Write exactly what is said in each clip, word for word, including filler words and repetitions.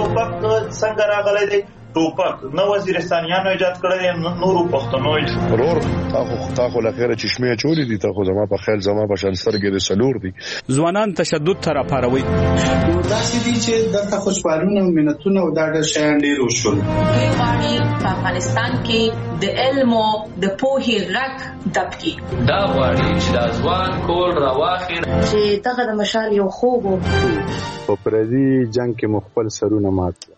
ټوپک څنګه راغلی دی؟ ټوپک نه وزیرستانیانو ایجاد کړی دی، نورو پښتنو. ورور تاسو تاسو لخيره چشمه چولې دي، تاسو زما په خیال زما په شان سترګې د سلور دي. ځوانان تشدد تر پاروي. داسې دي چې دغه خوشبالونه او منتونه او دا د شیان ډیر وشول. دوی غواړي په افغانستان کې د علم او د پوهې غږ دبکي. دا غواړي چې د ځوان کول راواخلي، چې دغه د مشال یو خوب په پردي جنگ کې مخبل سرونه مات.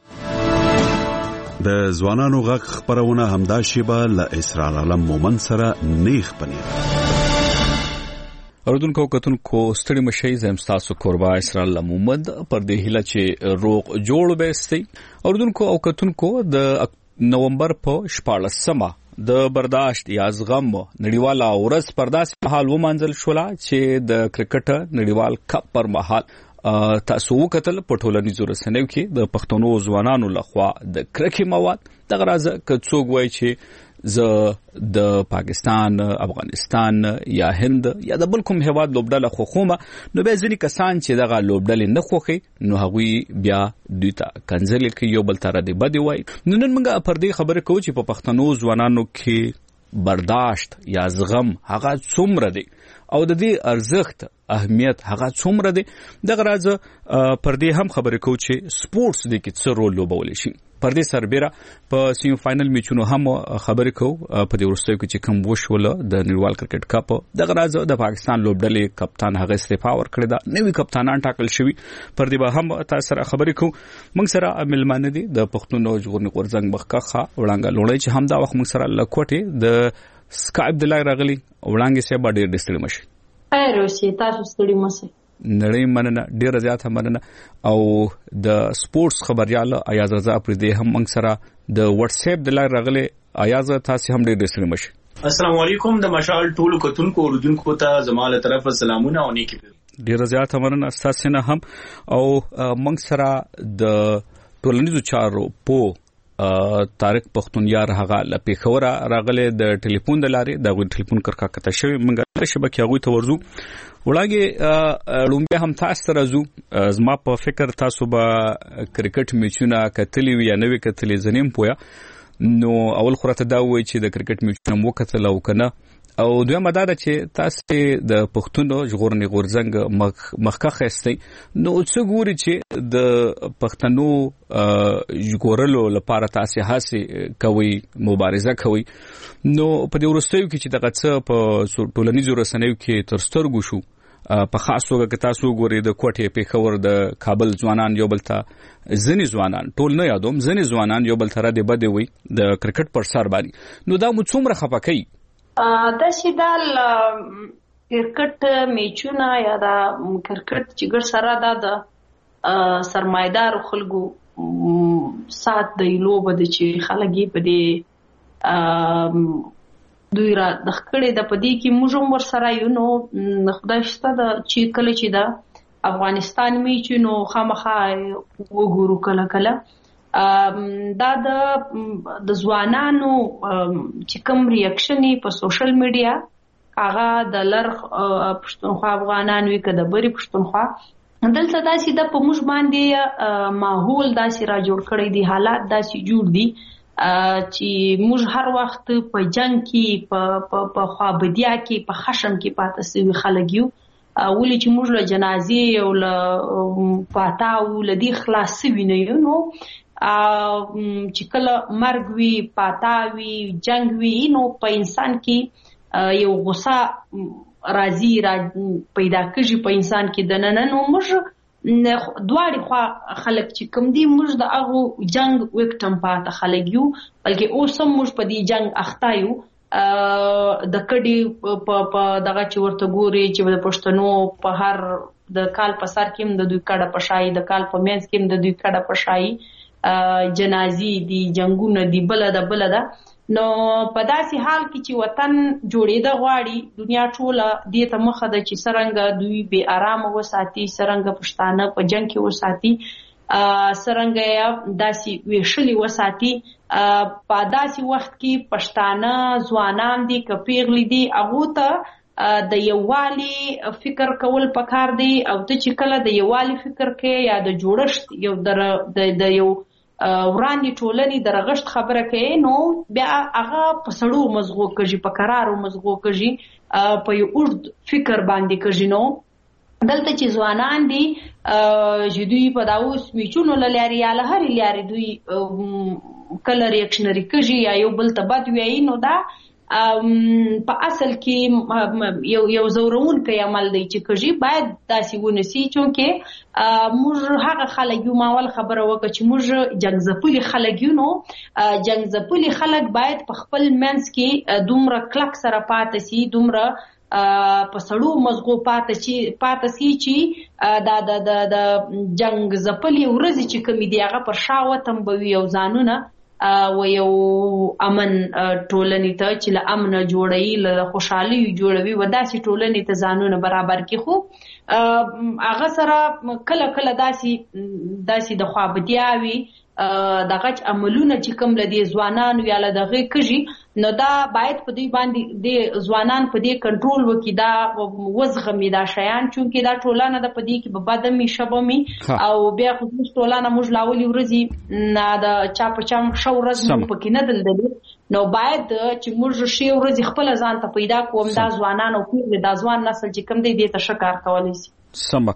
د ځوانانو غږ خبرونه همدا شیبه له اسرار عالم مومن سره نیخ پنیر. اردوونکو کتونکو ستړي مشي زم تاسو قربا اسرار عالم مومن پر دې هله چې روغ جوړ بهستي. اردوونکو او کتونکو د نومبر په شپاړلسمه د برداشت یا زغم نړیواله ورځ پرداس حال ومنځل شولا چې د کرکټ نړیوال کپ پر مهال تاسو وکتل په ټولنیزو رسنیو کې د پښتنو ځوانانو لخوا د کرکې مواد د غرازه کڅوګ وای چې ز د پاکستان، افغانستان یا هند یا د بل کوم هواد لوبډله خوخومه، نو به ځینې کسان چې دغه لوبډلې نه خوخي نو هغوی بیا دوی ته کنځل کوي، یو بل تر دې بدی وای. نو نن موږ پر دې خبره کوو چې په پښتنو ځوانانو کې برداشت یا زغم هغه څومره دی او د دې ارزښت اهمیت هغه څومره دی. دغه راز پر دې هم خبرې کوو چې سپورتس د کې څه رول لوبولی شي. پر دې سربېره په سیمي فائنل میچونو هم خبرې کوو په دې وروستیو کې چې کوم وشول د نړیوال کرکټ کپ. دغه راز د پاکستان لوبډلې کپتان هغه استعفا ورکړې ده، نوي کپتانان ټاکل شوي. پر دې به هم تاسو سره خبرې کوو. موږ سره ملمانه دي د پښتون ژغورنې غورځنګ مخکخه وړاندې لوړی چې هم دا وخت موږ سره لکوټې د سکایپ د لای راغلي. وړاندې سه به ډېر ډستړي مشي. خیر اوسې، تاسو ستړي مشئ. نړۍ مننه، ډیره زیاته مننه. او د سپورتس خبريال ایاز رضا پر دې هم موږ سره د واتس اپ د لای راغلي. ایاز تاسو هم ډیر ډیر مشي. السلام علیکم د مشال ټولو کتونکو اوردونکو ته زماله طرف سلامونه او نیکی. ډیره زیاته مننه تاسو نه هم. او موږ سره د ټولنیزو چارو په طارق پختونیار هغه لپیخور راغله د ټلیفون د لارې د غو ټلیفون کرکا کته شوی منګل شبکې هغه ته ورزو وړاګه لومبه هم تاسو راځو. زما په فکر تاسو به کرکټ میچونه کتلی وی یا نوې کتلی زنیم پویا. نو اول خورته دا وای چې د کرکټ میچونه مو کتل او کنه. او دویمه دا ده چې تاسو د پښتون ژغورنې غورځنګ مخکخ استئ، نو څه ګوري چې د پښتنو ژغورلو لپاره تاسو هڅه کوي، مبارزه کوي. نو په دې وروستیو کې چې دغه څه په ټولنیزو رسنیو کې تر سترګو شو، په خاص توګه کې تاسو ګوري د کوټې پیښور د کابل ځوانان یو بل ته ځنې ځوانان ټول نه یادوم ځنې ځوانان یو بل تر دې بده وي د کرکټ پر سر باندې. نو دا مو څومره خپکای دا چې دا کرکټ میچونه یا دا کرکټ چې ګر سره دا د سرمایدار خلکو سات د لوبه د چې خلګي په دې دوی را د خکړې د پدې کې موږ ور سره یو نو خدای شته د چې کله چې دا افغانستان میچونو خامخا وګورو کله کله دا د د ځوانانو چې کوم ریاکشنې په سوشل میډیا هغه د لر پښتونخوا افغانان وی کده بری پښتونخوا دلته داسې د په موږ باندې ماحول داسې را جوړ کړی دی، حالات داسې جوړ دي چې موږ هر وخت په جنگ کې په په خوابدیا کې په خشم کې پاتې سوي خلک یو. ولې چې موږ له جنازې او له پاتاو لدی خلاص وی نه یو. نو چې کله مرګ وی پاتاوي جنگ وی نو په انسان کې یو غصه راځي را پیدا کیږي په انسان کې د نن نو موږ دواړي خوا خلک چې کوم دي موږ د هغه جنگ وکټم پاته خلک یو، بلکې اوس هم موږ په دې جنگ اخته یو. د کډي په دغه چې ورته ګوري چې د پښتنو په هر د کال په سر کې د دوی کډه پشای، د کال په منځ کې د دوی کډه پشای، جنازي دي، جنگونه دي، بل د بل ده. نو په داسې حال کې چې وطن جوړېده غواړي دنیا ټوله دې ته مخه ده چې څرنګه دوی بې آرامه وساتي، څرنګه پښتانه په جنگ کې وساتي، څرنګه یې داسې ویشلي وساتي. په داسې وخت کې پښتانه ځوانان دي که پیغلي دي هغو ته د یووالي فکر کول پکار دی او ته چې کله د یووالي فکر کې یا د جوړښت یو د د یو وړاندې ټولنې د رغښت خبره کوي نو بیا هغه په سړو مزغو کېږي په قرارو مزغو کېږي په یو اوږد فکر باندې کېږي نو دلته چې ځوانان دي چې دوی په دا اوس میچونو له لارې یا له هرې لارې دوی کله ریاکشنري کېږي یا یو بل ته بد وایي نو دا په اصل کې یو یو زورونکی عمل دی چې کېږي باید داسې ونسي چونکې موږ هغه خلک یو ما اول خبره وکړه چې موږ جنګ ځپلي خلک یو نو جنګ ځپلي خلک باید په خپل منځ کې دومره کلک سره پاتې سي دومره په سړو مزغو پاتې شي پاتې سي چې دا د د جنګ ځپلي ورځې چې کومې دي هغه پر شا وتمبوي او ځانونه و یو امن ټولنې ته چې له امن جوړوي له خوشحالي جوړوي و داسې ټولنې ته ځانونه برابر کړي خو هغه سره کله کله داسې داسې د خوابدیا وي د غچ عملونه چې کوم له دې ځوانانو یا له دغه کېږي نو دا باید په دې باندې د ځوانان په دې کنټرول وکړي دا وزغمي دا شیان چونکې دا ټولنه د په دې کې به بدمي شبمي او بیا خو ټولنه موږ لاولي ورځي نه د چا په چا شو ورځ مو پکې نه دلدلي نو باید چې موږ شی ورځ خپل ځان ته پیدا کوم دا ځوانان او پیغله دا ځوان نسل چې کوم دی دې ته شکار کولی شي سم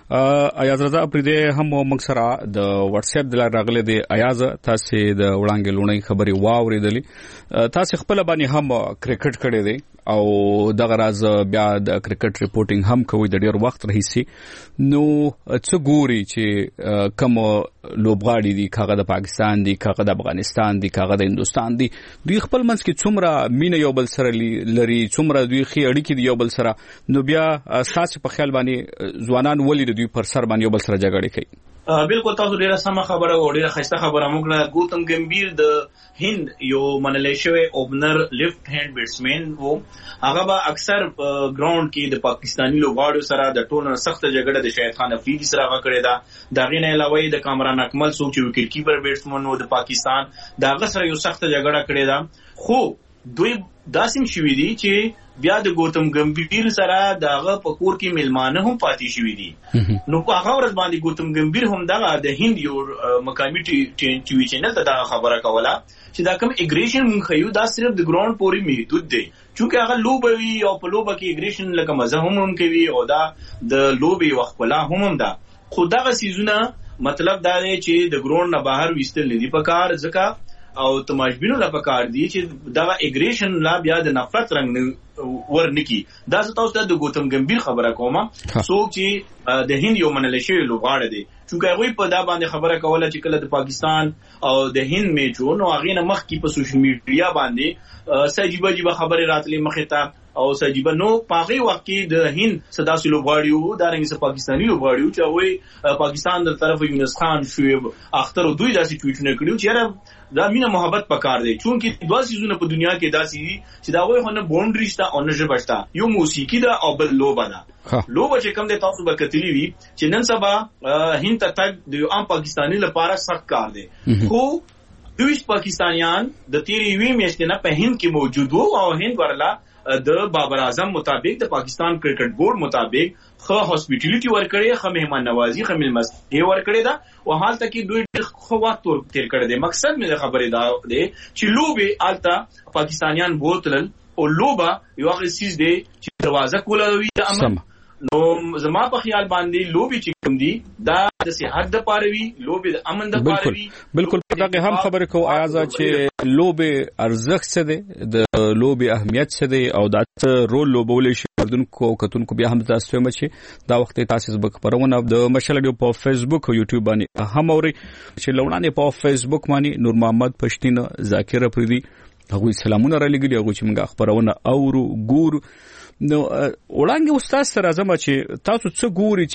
ایاز رضا پرې هم موږ سره د واتس اپ د راغله د ایاز تاسو د وړاندې لونی خبري واوریدلې تاسو خپل باندې هم کرکټ کړی دی او دغه راز بیا د کرکټ ریپورټینګ هم کوي د ډیر وخت راهیسي نو څه ګوري چې کوم لوبغاړي دي کاغه د پاکستان دي کاغه د افغانستان دي کاغه د هندستان دي دوی خپل منځ کې څومره مینه یو بل سره لري څومره دوی خي اړیکې دی یو بل سره نو بیا اساس په خیال باندې ځوانان ولې دوی پر سر باندې یو بل سره جګړه کوي بالکل تاسو ډیره سم خبره او ډیره ښایسته خبره موږ ګوتم ګمبیر د هند یو منلې شوی اوپنر لیفت هاند بیټسمن وو هغه به اکثر ګراوند کې د پاکستانی لوبغاړو سره د ټولو سخت جګړه د شاهد خان افریدي سره هغه کړې ده دا غینه علاوه د کامران اکمل څوک چې وکټ کیپر بیټسمن وو د پاکستان دا هغه سره یو سخت جګړه کړې ده خو دوی داسیم شوی دي چې بیا د ګوتم ګمبیر سره داغه پکور کې ملمانه هم پاتې شوی دي نو هغه ورځ باندې ګوتم ګمبیر هم دغه د هند یو مقامی ټي وي چینل ته دا خبره کوله چې دا کوم اګریشن مونږ خيو دا صرف د ګراوند پورې محدود دی چونکه هغه لوبوي او په لوبه کې اګریشن لکه مزه هم هم کوي او دا د لوبي وخت په لا هم هم دا خو دغه سيزونه مطلب دا دی چې د ګراوند نه بهر وستل ندي پکار ځکه او تماشبینو لا پکار دي چې دا اګریشن لا بیا د نفرت رنگ ورنکی دا تاسو ته د ګوتم ګمبیر خبره کومه څوک چې د هند یو منل شوی لوبغاړی دی چونکه هغه په دا باندې خبره کوله چې کله د پاکستان او د هند میچو نو هغه نه مخ کې په سوشل میډیا باندې سجیبه جیبه خبره راتلې مخه ته او سجیبه نو پاغي وخت کې د هند صداسي لوبغاړیو دا رنګ سه پاکستانی لوبغاړیو چې وای پاکستان در طرف یونس خان شعیب اختر دوی داسې ټویټونه کړیو چې دا مینه محبت پکار دی چونکه دوه سيزونه په دنیا کې داسي چې دا وای خو نه باونډری شته او نه ژبشته یو موسیقي دا او بل لوبه ده لوبه چې کوم د تاسو برکتلی وی چې نن سبا هند ته تک د یو عام پاکستانی لپاره سخت کار دی خو دوی پاکستانیان د تیری وی میاشتې نه په هند کې موجود وو او هند ورلا د بابر اعظم مطابق د پاکستان کرکټ بورډ مطابق خو هاسپټیلیټي ورکړي خو مهمان نوازي خو ملمستي ورکړي دا او حال تک دوی خو وخت تیر کړی دی مقصد مې خبره دا دی چې لوبي آلتا پاکستانیان بوتل او لوبا یو هغه سیس دی چې دروازه کولوي د امن نو زما په خیال باندې لوبي چې کوم دي دا د صحت د پاره وی لوبي د امن د پاره وی بالکل دغه هم خبره کو آیازه چې لوبي ارزښت څه دی د لوبي اهمیت څه دی او دا رول لوبول شي وردونکو کتونکو بیا هم تاسو هم چې دا وخت تاسو به خبرونه د مشالډیو په فیسبوک او یوټیوب باندې هم اوري چې لونانه په فیسبوک باندې نور محمد پښتين ذاکر افریدي هغه سلامونه را لګي هغه چې موږ خبرونه اورو ګور نو وړاندې استاد سره زما چې تاسو څه ګوري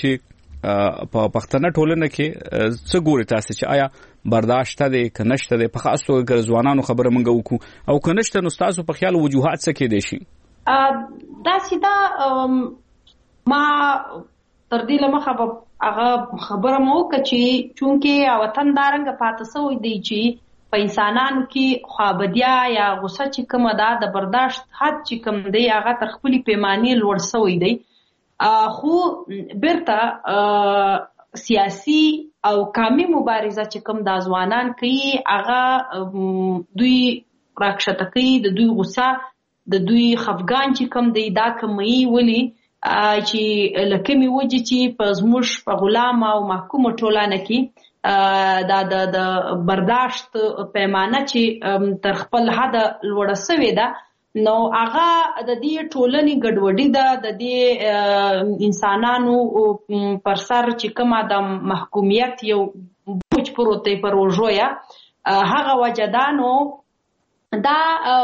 چې په پښتنه ټولنه کې څه ګوري تاسو چې آیا برداشت ده کنهشته ده په خاص توګه ځوانانو خبره مونږ وکړو او کنهشته نو تاسو په خیال وجوهات څه کې دي شي دا سیدا ما تر دې لمخه هغه خبره مو کچې چونکه وطن دارنګ پاتې سوې دی چې په انسانانو کې خوابدیا یا غصه چې کومه ده د برداشت حد چې کوم دی هغه تر خپلې پیمانې لوړ شوی دی. خو بیرته سیاسي او قومي مبارزه چې کوم د ځوانان کوي هغه دوی راکښته کوي، د دوی غصه د دوی خفګان چې کوم دی دا کموي. ولې چې لکمي وجه چې په زموږ په غلام او محکوم ټولنه کې دا د د برداشت پیمانه چې تر خپل حد لوړه شوې ده، نو هغه د دې ټولنې ګډوډي ده، د دې انسانانو پر سر چې کومه د محکومیت یو بوج پروت دی پر وژویا هغه وجه ده. نو دا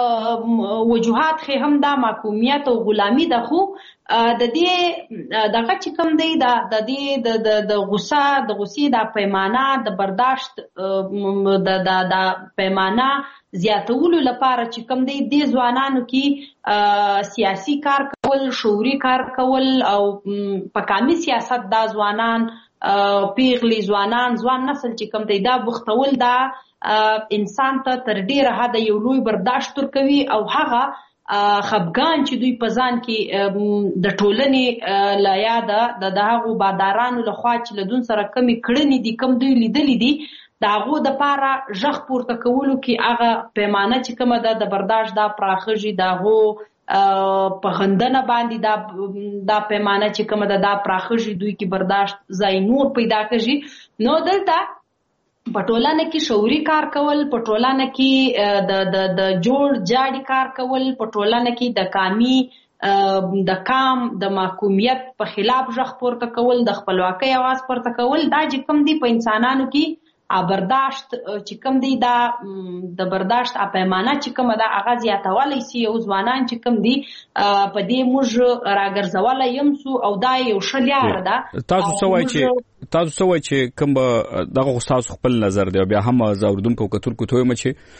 وجوهات خې هم دا محکومیت او غلامی ده، خو د دې دغه چې کوم دی دا د دې د د غصه د غصې د پیمانه د برداشت د د پیمانه زیاتولو لپاره چې کوم دی د ځوانانو کې سیاسي کار کول، شعوري کار کول او په قومي سیاست دا ځوانان پیغلي ځوانان ځوان نسل چې کوم دی دا بوختول دا انسان ته تر ډیره حده یو لوی برداشت ورکوي او هغه خفګان چې دوی په ځان کې د ټولنې له یاده د هغو بادارانو لخوا چې له دون سره کمې کړنې دي کوم دوی لیدلي دي د هغو دپاره غږ پورته کولو کې هغه پیمانه چې کومه ده د برداشت دا پراخېږي، د هغو په خندنه باندې دا دا پیمانه چې کومه ده دا پراخېږي، دوی کې برداشت ځای نور پیدا کېږي. نو دلته په ټولنه کې شعوري کار کول، په ټولنه کې د د د جوړ جاړي کار کول، په ټولنه کې د قومي د قام د محکومیت په خلاف غږ پورته کول، د خپلواکۍ اواز پورته کول، دا چې کوم دی په انسانانو کې برداشت چې کوم دی دا د برداشت پیمانه چې کومه ده هغه زیاتولی سي او ځوانان چې کوم دی په دې موږ راګرځولی یم سو او دا یو ښه لاره ده. تاسو څه وایئ چې تاسو څه وایئ چې کوم دغه خو ستاسو خپل نظر دی او بیا هم زه اورېدونکو کتونکو ته وایم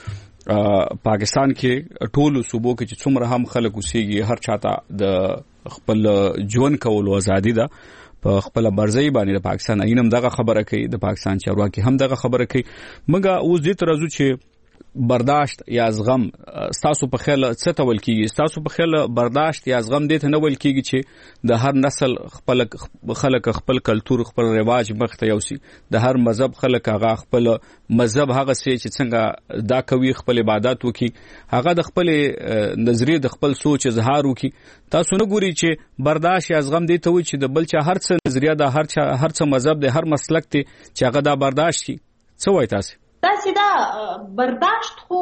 چې پاکستان کې ټولو صوبو کې چې څومره هم خلک اوسېږي هر چاته د خپل ژوند کولو ازادي ده په خپل مرزي باندې. د پاکستان آئین هم دغه خبره کوي، د پاکستان چارواکي هم دغه خبره کوي. مګه اوس دې ته راځو چې برداشت یا زغم ستاسو په خیال څه ته ویل کیږي؟ ستاسو په خیال برداشت یا زغم دې ته نه ویل کیږي چې د هر نسل خپل خلک خپل کلتور خپل رواج مخته یوسي، د هر مذهب خلک هغه خپل مذهب هغه سي چې څنګه دا کوي خپل عبادت وکي، هغه د خپل نظریه د خپل سوچ اظهار وکي. تاسو نه ګوري چې برداشت یا زغم دې ته وي چې د بل چا هر څه نظریه د هر چا هر څه مذهب د هر مسلک ته چې هغه دا برداشت شي؟ څه وایي تاسو؟ داسې دا برداشت خو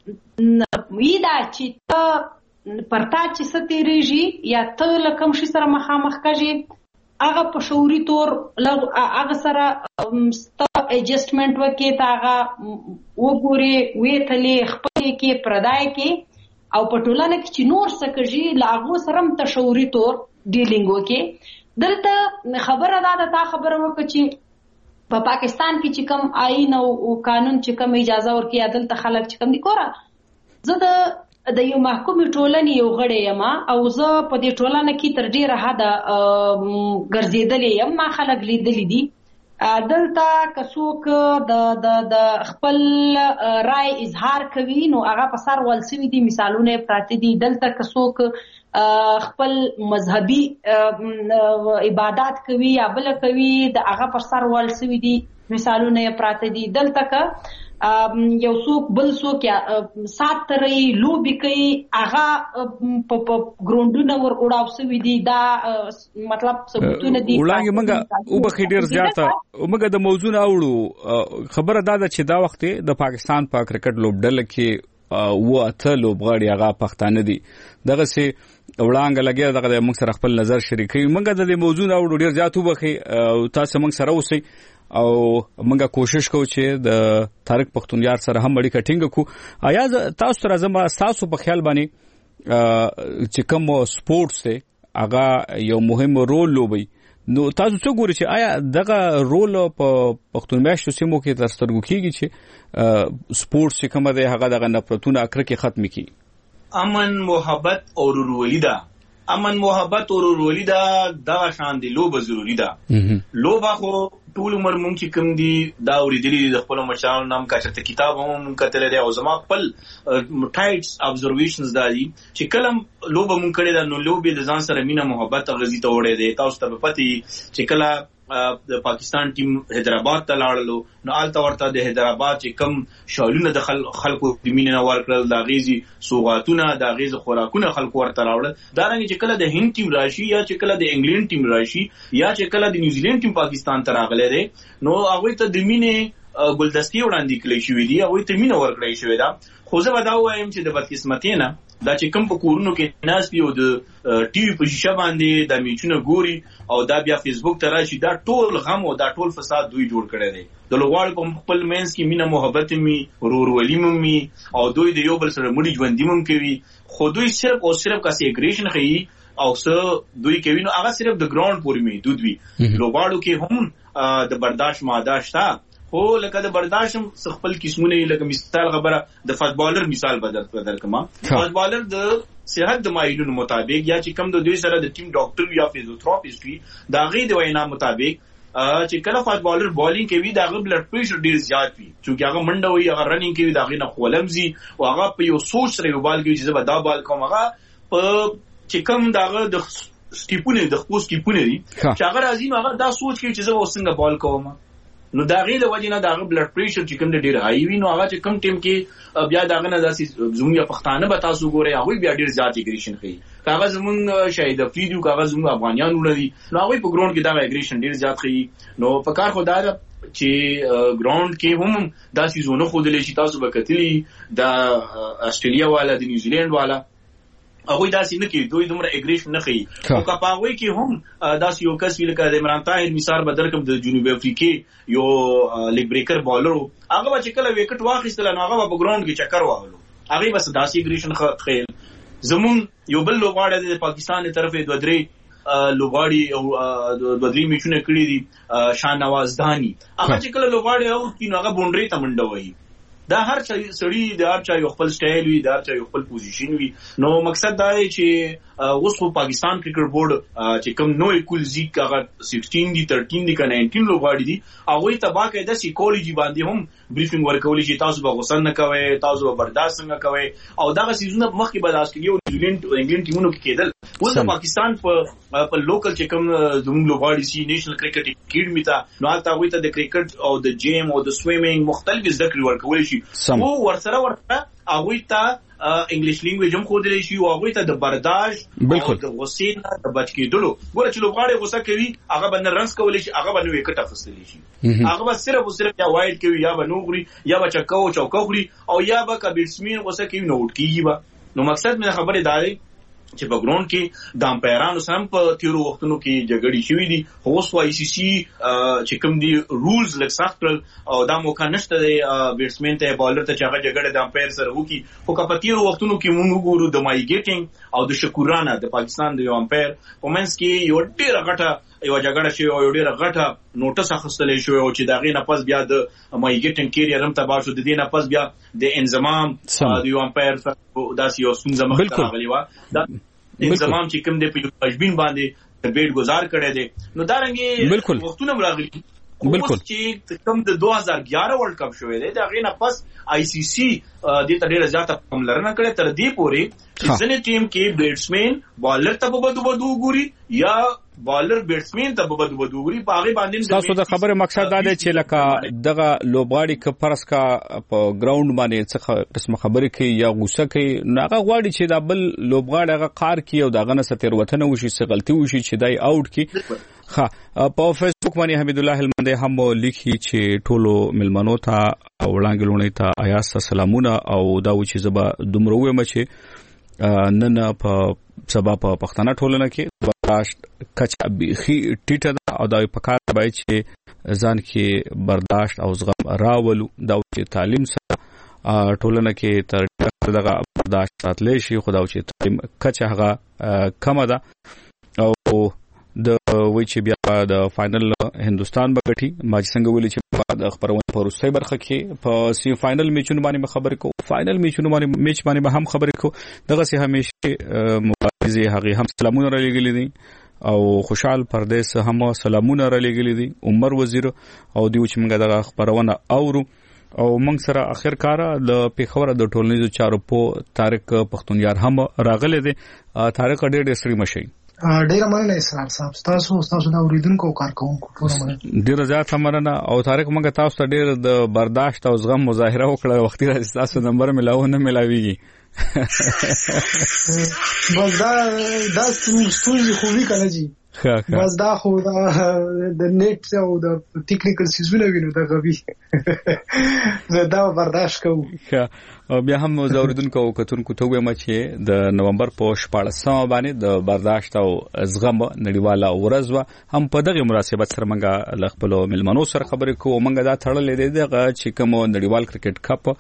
وی دا چې ته پر تا چې څه تېرېږي یا ته له کوم شي سره مخامخ کېږې هغه په شعوري طور هغه سره ستا ایډجسټمنټ وکړې، ته هغه وګورې، ویې تلې، خپلې کې، پردای کې، او په ټولنه کې چې نور څه کېږي له هغو سره هم ته شعوري طور ډیلینګ وکړې. دلته خبره دا ده، تا خبره وکړه چې په پاکستان کې چې کوم آئین او قانون چې کوم اجازه ورکوي دلته خلک چې کوم دي ګوره زه د د یو محکومې ټولنې یو غړی یم او زه په دې ټولنه کې تر ډیره حده ګرځېدلې یم، ما خلک لیدلي دي. دلته که څوک د د د خپل رای اظهار کوي نو هغه په سر ول سوي دي، مثالونه پراته دي. دلته که څوک خپل مذهبي عبادت کوي یا بل کوي د هغه پر سر ول سوي دي، مثالونه پراته دي. دلته که یو څوک بل څوک یا سات ترې لوبي کوي هغه په ګروندونه ور وړاو سوي دي، دا مطلب ثبوتونه دي. وړاندې موږ او بخې ډیر زیاته موږ د موضوع اورو. خبره دا ده چې دا وخت د پاکستان په کرکټ لوبډله کې و اته لوبغاړي هغه پښتانه دي، دغه سي وړاندې لګي دغه موږ سره خپل نظر شریکوي. موږ د موضوع اورو ډیر زیات وبخې تاسو موږ سره اوسئ او موږ کوشش کوو چې د طارق پختونیار سره هم اړیکه ټینګ کړو. آیا تاسو سره زما تاسو په خیال باندې چې کوم سپورتس دی هغه یو مهم رول لوبي، نو تاسو څه ګورئ چې آیا دغه رول په پښتون میاشتو سیمو کې تر سترګو کېږي چې سپورتس چې کوم دی هغه دغه نفرتونه اکرکه ختم کړي؟ امن محبت او ورورولي ده، امن محبت او ورورولي ده، دغه شان دی لوبه ضروری ده. لوبه خو ټول عمر مونږ چې کوم دي دا اوریدلي د خپل مشرانو نام کا چې کتاب هم کتل لري او زما خپل ټایټس ابزرویشنز دي چې کلم لوب مونږ کړی دا نو لوب د ځان سره مینا محبت او غزي ته وړي دي تاسو ته پتی چې کله د پاکستان ټیم حیدرآباد ته لاړلو نو آلته ورته د حیدرآباد چې کم شالونه د خلکو د مینې نه ورکړل دا غیزي سوغاتونه دا غیز خوراکونه خلکو ورته راوړل دا رنګ چې کله د هند ټیم راشي یا چې کله د انګلند ټیم راشي یا چې کله د نیوزیلند ټیم پاکستان ته راغلی دی نو هغه ته د مینې ګلدستي وړاندې کړی شوې دي هغه ته مینه ورکړی شوې ده خو زه به دا وایم چې د بدقسمتۍ نه دا چې کوم په کورونو کې ناست دي او د ټي وي په شیشه باندې د میچونه ګوري او دا بیا فیسبوک ته راشي دا ټول غم او دا ټول فساد دوی جوړ کړی دی د لوغواړو په خپل مینس کې مینه محبت می ورورولي می او دوی د یو بل سره مړي ژوندۍ مم کوي خو دوی صرف او صرف کاسي اګریشن کوي او څه دوی کوي نو هغه صرف د ګراوند پورې می دوی لوغواړو کې هم د برداشت ماده شته خو لکه د برداشت خپل قسمونه لکه مثال خبره د فوتبالر مثال بدل بدل کما فوتبالر د صحت د مایلونو مطابق یا چې کم د دوی سره د ټیم ډاکټر یا فزیوتراپیست وي دا غي د وینا مطابق چې کله فوتبالر بالینګ کوي دا غو بلډ پریشر ډیر زیات وي چې هغه منډه وي هغه رننګ کوي دا غي نه خولمزي او هغه په یو سوچ سره یو بال کوي چې زه دا بال کوم هغه په چې کم داغه د سټیپونه د خپل سټیپونه دي چې هغه راځي نو هغه دا سوچ کوي چې زه وسنګ بال کوم نو دا غي د وجه نه دا بلډ پریشر چې کوم ډیر هاي وي نو هغه چې کوم ټیم کې بیا دا غنه داسې زموږ پښتانه به تاسو ګورئ هغه بیا ډیر زیات اګریشن کوي کاغذ زموږ شاید افریدیو کاغذ زموږ افغانان ولري نو هغه په ګراوند کې دا اګریشن ډیر زیات کوي نو په کار خو دا چې ګراوند کې هم دا سيزونه خو دلې چې تاسو به کتلی دا استرالیا والا د نیوزیلند والا هغه داسې نه کوي دوی دومره اګریشن نه کوي او کپاوي کې هم داسې یو کس ویل کړه د عمران طاهر مثال بدل کوم د جنوب افریقې یو لیګ بریکر بالر هغه چې کله وکټ واخیستل نو هغه په ګراوند کې چکر واهلو هغه بس داسې اګریشن خیل زمون یو بل لوغاړی د پاکستان طرفه دوه درې لوغاړي او دوه درې میچونه کړی دي شان نواز دانی هغه چې کله لوغاړي او کینو هغه بونډري ته منډه وایي دا هر سړی د هر چا یو خپل سټایل وي د هر چا یو خپل پوزیشن وي نو مقصد دا دی چې اوس خو پاکستان کرکټ بورډ چې کوم نوې کول زیګ هغه سیکسټین دي تھرټین دي کنه ناینټین لوغاړي دي هغه ته باکه د سایکولوژي باندې هم بریفینګ ورکول شي تاسو به غوسه نه کوئ تاسو به برداشت څنګه کوئ او دا سيزونه مخکې به د استرالیا او نیوزیلند او انګلند ټیمونو کې کېدل اوس د پاکستان په په لوکل چې کوم زموږ لوغاړي سي نېشنل کرکټ اکیډمي ته نو هلته هغوی ته د کرکټ او د جیم او د سویمینګ مختلف زده کړې ورکول شي او ورسره ورته هغوی ته انګلیش لینګویج هم ښودلی شي او هغوی ته د برداشت او د غوسې نه د بچ کېدلو ګوره چې لوبغاړی غوسه کوي هغه به نه رنس کولی شي هغه به نه ویکټ اخیستلی شي هغه به صرف او صرف یا وایډ کوي یا به نو خوري یا به چکه او چوکه خوري او یا به که بیټسمین غوسه کوي نو اوټ کېږي به نو مقصد مې خبرې دا دی چې په ګراوند کې د امپایرانو سره په تیرو وختونو کې جګړې شوې دي خو اوس وايي سي سي چې کوم دي رولز لږ سخت کړل او دا موقع نشته دی بیټسمین ته بالر ته چې هغه جګړه د امپایر سره وکړي خو که په تیرو وختونو کې موږ وګورو د مایګیټینګ او د شکورانه د پاکستان د یو امپایر په منځ کې یو ډېره غټه یو جګړه شوې او یو ډېره غټه نوټس اخیستلی شوی او چې د هغې نه پس بیا د مایګیټینګ کیریر هم تباه شو د دې نه پس بیا د انضمام د یو امپایر سره داسې یو ستونزه مخته راغلې وه دا انضمام چې کوم دی په یو مجبین باندې د بیټ گزار کړی دی نو دا رنګې وختونه هم راغلي اوس چې کوم د دوه هزار ګیاره ورلډ کپ شوی دی د هغې نه پس آی سی سی دې ته ډېره زیاته پاملرنه کړې تر دې پورې چې ځینې ټیم کې بیټسمین بالر ته په بدو بدو وګوري یا بالر بیټسمین ته په بدو بدو وګوري په هغې باندې تاسو د خبرې مقصد دا دی چې لکه دغه لوبغاړي که فرض کا په ګراوند باندې څه قسمه خبرې کوي یا غوسه کوي نو هغه غواړي چې دا بل لوبغاړی هغه قار کړي او د هغه نه څه تېروتنه وشي څه غلطي وشي چې دا یې آوټ کړي ښه په فیسبوک باندې حمید الله هلمندی هم لیکي چې ټولو مېلمنو ته او وړاندې لوڼۍ ته ایاز ته سلامونه او دا و چې زه به دومره ووایم چې نن په سبا په پښتانه ټولنه کې برداشت کچه بیخي ټیټه ده او دا په کار باید چې ځان کې برداشت او زغم راولو دا چې تعلیم سره ټولنه کې تر دغه برداشت ساتلی شي خو دا چې تعلیم کچه هغه کمه ده او د وای چې بیا د فائنل هندستان به ګټي ما چې څنګه ویل چې د خبرونه په وروستۍ برخه کې په سی فائنل میچونو باندې خبرې کو فائنل میچونو باندې میچ باندې به هم خبرې کو دغه سي همیشه مبارزه هغه هم سلامونه را لګلې دي او خوشحال پردیس هم سلامونه را لګلې دي عمر وزیر او دیو چې موږ دغه خبرونه اورو او موږ سره اخر کار د پیښور د ټولنیزو چارو په طارق پختونیار هم راغلي دي. طارق ډېر ډېر سړي مشي ډېر مننه اسرار صاحب تاسو تاسو دا اوریدونکو کارکونکو ټول مننه ډېر زیات مننه. او طارق موږ تاسو ته ډېر د برداشت او زغم مظاهره وکړه وختي راځي تاسو نمبر ملاو نه ملاويږي بس دا دا ستونزې خو وی کنه جی بس دا خو دا د نیټ او د ټیکنیکل سیزونه وینو دا غوي زه دا برداشت کوم. او بیا هم زوریدونکو کتونکو ته وایم چې د نومبر په شپاړسمه باندې د برداشت او زغم نړیواله ورځ هم په دغه مناسبت سره موږ له خپل ملمنو سره خبرې کوو. موږ دا تړلې دي دغه چې کوم نړیوال کرکټ کپ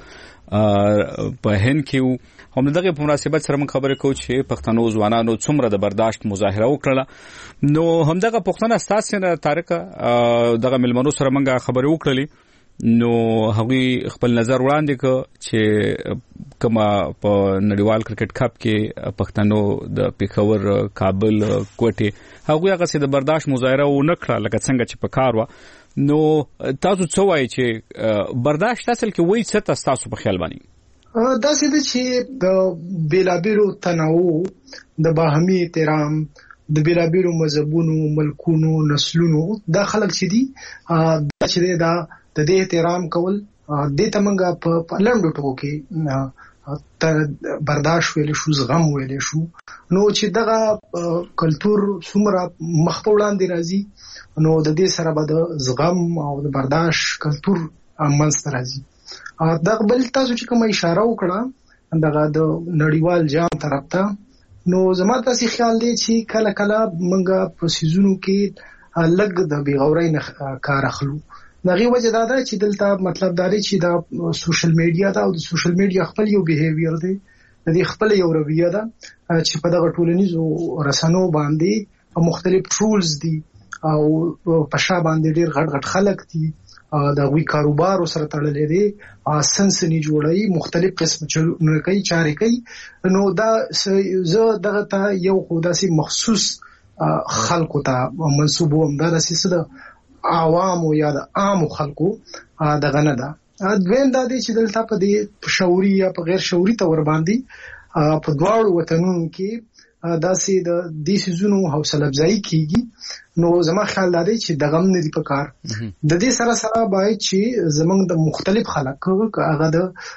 په هند کې هم دغه په مناسبت سره موږ خبرې کوو چې پښتنو ځوانانو څومره د برداشت مظاهره وکړه. نو هم دغه پښتنه اساس نه طارق دغه ملمنو سره موږ خبرې وکړلې نو هغوی خپل نظر وړاندې ک چې کما په نړیوال کرکټ کپ کې پښتنو د پیښور کابل کوټه هغوی هغه سي د برداشت مظاهره و نکړه لکه څنګه چې په کار و. نو تاسو څه وایي چې برداشت اصل کې وایي څه تاسو په خیال باندې دا څه چې د بیلابیلو تنوع د باهمي احترام د بیلابیلو مذهبونو ملکونو نسلونو دا خلک چې دي دا چې دا د دې احترام کول د تمنګ په لندو ټکو کې تر برداشت ویل شو زغم ویل شو. نو چې دغه کلچر څومره مخ په وړاندې راځي نو د دې سره به د زغم او د برداشت کلچر منځ راځي. دا بل تاسو چې کوم اشاره وکړه دغه د نړیوال جام طرف ته نو زما تاسو خیال دی چې کله کله منګه په سيزونو کې لګ د بیغورۍ نه کار اخلو. دغه وجه دا ده چې دلته مطلب دا دی چې دا سوشل میډیا دا او د سوشل میډیا خپل یو بیهیویر دی د دې خپل یو رویه ده چې په دغه ټولنیزو رسنیو باندې مختلف ټولز دي او په شا باندې ډېر غټ غټ خلک دي د وی کاروبار سره تړلې دي سنسنی جوړي مختلف قسم چلونه کوي چارې کوي. نو دا زه دغه ته یو خداسي مخصوص خلکو ته منسوبوم دا د سیسه عوامو یا د عامو خلکو دغه نه ده. دویم دا دی چې دلته په دې شعوري یا په غیر شعوري تور باندې په دواړو وطنونو کې داسې د دې سيزونو حوصله افزایی کیږي. نو زما خیال دی چې دغه نه دی په کار د دې سره سره باید چې زمونږ د مختلف خلک هغه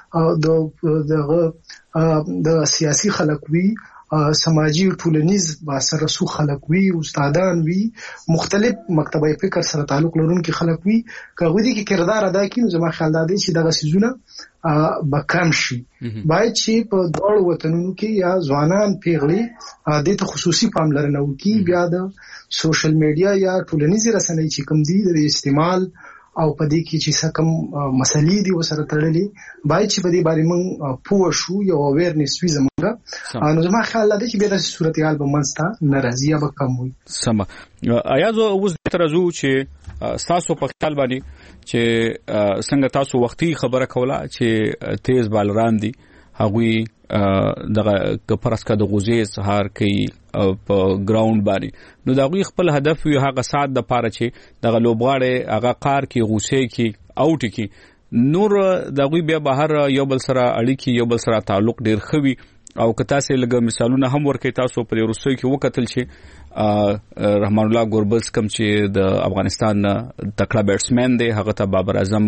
د د د سیاسي خلک وي سماجی او ټولنیز باسر رسو خلک وي استادان وي مختلف مکتبه فکر سره تعلق لرونکي خلک وي کغه دي کې کردار ادا کړي. زما خیال دی چې دغه سيزونه به کم شي. باید چې په دوړ وطنونو کې یا ځوانان پیغلي د ته خصوصي پاملرنه وکړي. بیا د سوشل میډیا یا ټولنیزي رسنۍ چې کوم دي د استعمال او په دې کې چې څه کوم مسلې دي وسره تړلې باید چې په دې باندې موږ پوه شو یو اویرنس وي زموږ. نو زما خیال دی چې به د صورتحال به منځته ناراضي به کم وي. سم آیا زه اوس ترځو چې تاسو په خیال باندې چې څنګه تاسو وختي خبره کوله چې تیز بالران دي هغوی دغه کپرسکا د غوزې سهار کوي په ګراوند باندې نو دا غوی خپل هدف وي هغه سات د پاره چې دغه لوبغاړي هغه قار کې غوسې کې اوټ کې نور دا غوی بیا بهر یو بل سره اړیکی یو بل سره تعلق ډیر خوي. او کته سه لګ مثالونه هم ورکې تاسو په روسي کې وکتل چې رحمان الله ګوربز کم چې د افغانستان تکړه بیټسمن دی هغه ته بابر اعظم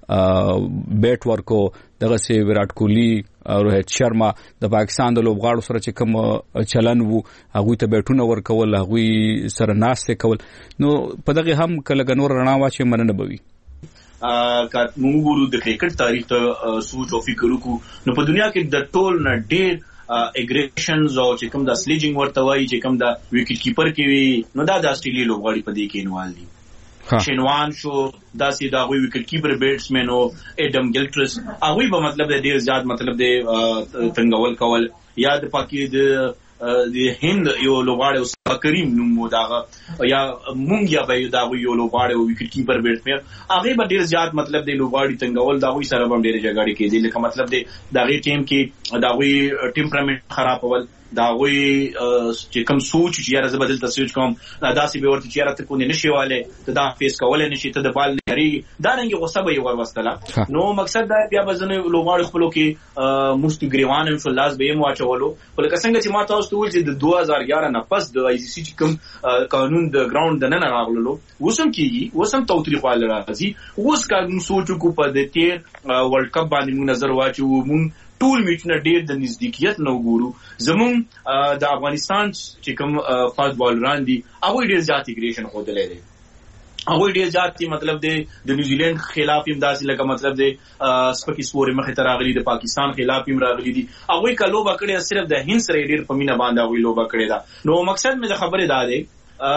بیٹ ورکو دغه سي ویرات کوهلی روهیت شرما د پاکستان د لوبغاړو سره چې کوم چلن وو هغه ته بیٹونه ورکول هغه سره ناشته کول. نو په دغه هم کله غنور رڼا واچې مننه بوي کا موږ ګورو د کرکټ تاریخ ته سوچ او فکر وکړو نو په دنیا کې د ټول نه ډېر اګریشنز او چې کوم د سلیجینګ ورته وایي چې کوم د وکټ کیپر کې وي نو دا د استرالیا لوبغاړي په دې کې انوال دي. شینوان شو داسې دا غوي وکټ کیپر بیټسمن او اډم ګلټرس هغه به مطلب د ډیر زیات مطلب د تنګول کول یا د پاکي د هند یو لوبغاړي کریم نومو داغه یا مونږ یا به دا یو لوباړی او وکټ کیپر بیټسمن هغه به ډیر زیات مطلب دی لوباړی څنګهول دا وی سره به ډیر جګړه کېدی لکه مطلب دی داغه ټیم کې دا وی ټیمپرامنت خرابول دا وی چې کوم سوچ چې یاره زبدل تسوچ کوم دا سی به ورته چې یاره ته کو نه نشيواله ته دا فیس کول نه شي ته د بال لري دا رنګ غصه به ور وستله نو مقصد دا بیا بزنه لوباړی خپلو کې مستګریوان ان شاء الله به مو اچولو ولکه څنګه چې ما تاسو ته ویل چې د دوه هزار یازده نه پس د آی سی سی چې کوم قانون د ګراوند د نه راغلو وسم کیږي وسم توتریخوال راځي اوس کوم سوچ کو په د تیر ورلد کپ باندې موږ نظر واچو موږ ټول میچونه ډیر د نزدېکیت نو ګورو زمون د افغانستان چې کوم فاست بالران دي هغه ډیر ذاتی کریشن خوده دي هغه ډیر ذاتی مطلب دی د نیوزیلند خلاف هم داسې لکه مطلب دی سپکی سپورې مخه تر راغلي د پاکستان خلاف هم راغلي دي هغه کلو بکړي صرف د هند سره ډیر پمینه باندې هغه لو بکړي دا نو مقصد مې د خبره دا دی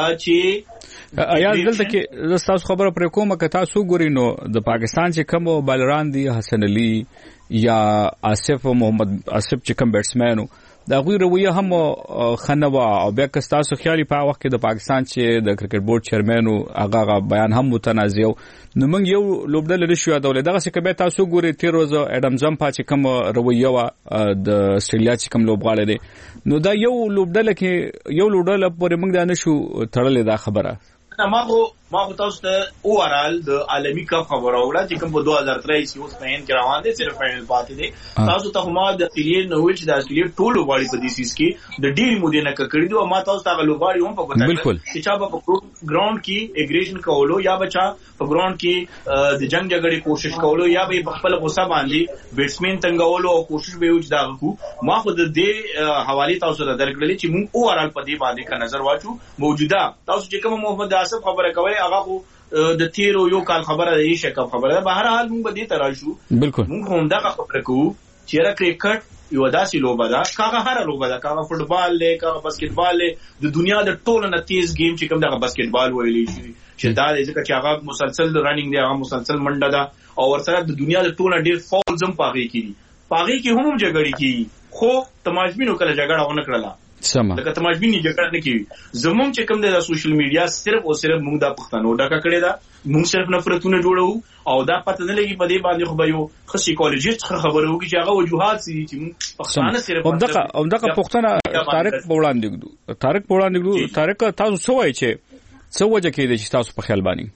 چې آیا دلته کې تاسو خبره پر کومه که تاسو ګورئ نو د پاکستان چې کوم بالران دي حسن علي یا آصف محمد آصف چې کوم بیټسمن دا غوی رویه هم خنوا او بیا که تاسو خیالي په وخت کې د پاکستان چې د کرکټ بورډ چیرمن او هغه بیان هم متنازع نو موږ یو لوبډل لري شو دا دغه څه کبه تاسو ګوري تیر روز اډم زمپا چې کوم رویه وا د استرالیا چې کوم لوبغاړي دي نو دا یو لوبډل کې یو لوبډل پورې موږ دا نشو تړلې دا خبره ما خو ما خو تاسو ته اورال د عالمي کپ خبره وړه چې کوم په دوه هزار تریس کې اوس پهن کې روان دي صرف فائنل پاتې دي تاسو ته ما د استرالیا نو ویل چې د استرالیا ټول وړي په دې سیس کې د ډیر مودې نه کړی دی او ما تاسو ته غلوباري هم په پتا چې چا په ګراوند کې اګریشن کولو یا بچا په ګراوند کې د جنگ جګړې کوشش کولو یا به خپل غصه باندې بیټسمن څنګهولو او کوشش به وځ دا کو ما خو د دې حواله تاسو ته درکړل چې موږ اورال په دې باندې کا نظر واچو موجوده تاسو چې کوم محمد آصف خبره کوي هغه خو د تیرو یو کال خبره دی شکه خبره ده بهر حال موږ به دې تراشو بالکل موږ هم دا خبره کوو چې را کرکټ یو داسې لوبه ده کاغه هر لوبه ده کاغه فوټبال له کاغه باسکټبال له د دنیا د ټولو نه تیز گیم چې کوم دغه باسکټبال ویلی شي چې دا ځکه چې هغه مسلسل رننګ دی هغه مسلسل منډه ده او ورسره د دنیا د ټولو ډیر فولز هم پاغي کیږي پاغي کې هم جګړې کیږي خو تماشبینو کله جګړه ونه کړله سم لکه تماشبینی جګړه نه کیږي زموږ چې کوم د سوشل میډیا صرف او صرف موږ د پښتنو ډکه کړې ده موږ صرف نفرتونه جوړو او دا پته نه لګي په دې باندې خو به یو خو سایکولوژیست خبره وکړي چې هغه وجوهات سي چې موږ پښتانه صرف همدغه همدغه پښتنه طارق وړاندې ګدو طارق وړاندې ګدو طارق تاسو څه وایي چې څه وجه کې چې تاسو په خیال باندې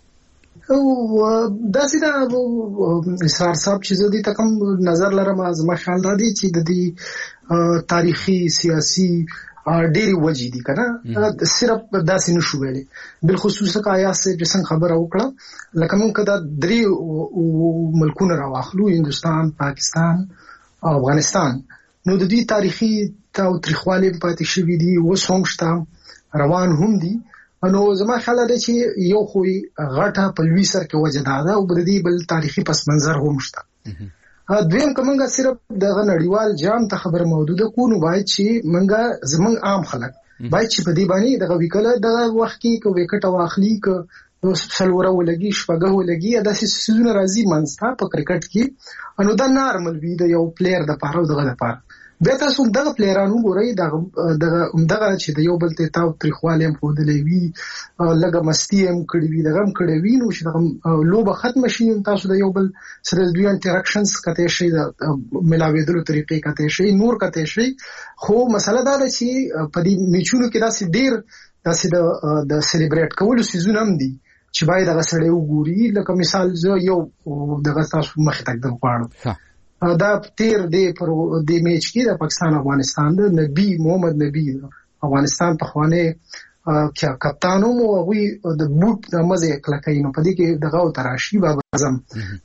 او دا سیده اسرار صاحب چې زه دې تکم نظر لرم زما خیال را دي چې د دې تاریخي سیاسي ډېری وجې دي کنه صرف داسې نشو ویلې بل خصوص کا آیا سه چې څنګه خبره وکړه لکه موږ کدا درې ملکونه راوخلو هندستان پاکستان او افغانستان نو د دې تاریخي تاریخوالي پاتې شوی دي اوس هم شته روان هم دي نو زما خیال دی چې یو خو غټه په لوی سر کې وجه ده او د دې بل تاریخي پس منظر هم شته دویم کومه صرف د نړیوال جام ته خبر موجوده کو نو باید چې منګه زمنګ عام خلک باید چې په دې باندې دغه وکړه د وخت کې کو وکټ واخلي ک سلوره ولګي شپږه ولګي د سيزون راځي منځه په کرکټ کې انو دا نارمل وی د یو پلیئر د پاره دغه لپاره به تاسو دغه پلیئرانو ګورئ دغه دغه دغه چې د یو بل ته تاو تاریخواله هم خودلې وی لګه مستی هم کړی وی دغه هم کړی وی نو چې دغه لوبه ختم شي تاسو د یو بل سره د دوی انټراکشنز کته شي د ملاویدلو طریقې کته شي نور کته شي خو مسله دا ده چې په دې میچونو کې داسې ډیر داسې د سلیبریټ کولو سيزون هم دي چې باید دغه سره وګوري لکه مثال زه یو دغه تاسو مخ ته د غواړم دا تیر دی پر د میچ کې د پاکستان افغانستان د نبی محمد نبی افغانستان په خوانه کپتانو مو وی د بوت د مزه کلکاینو په دې کې دغه تراشی باب اعظم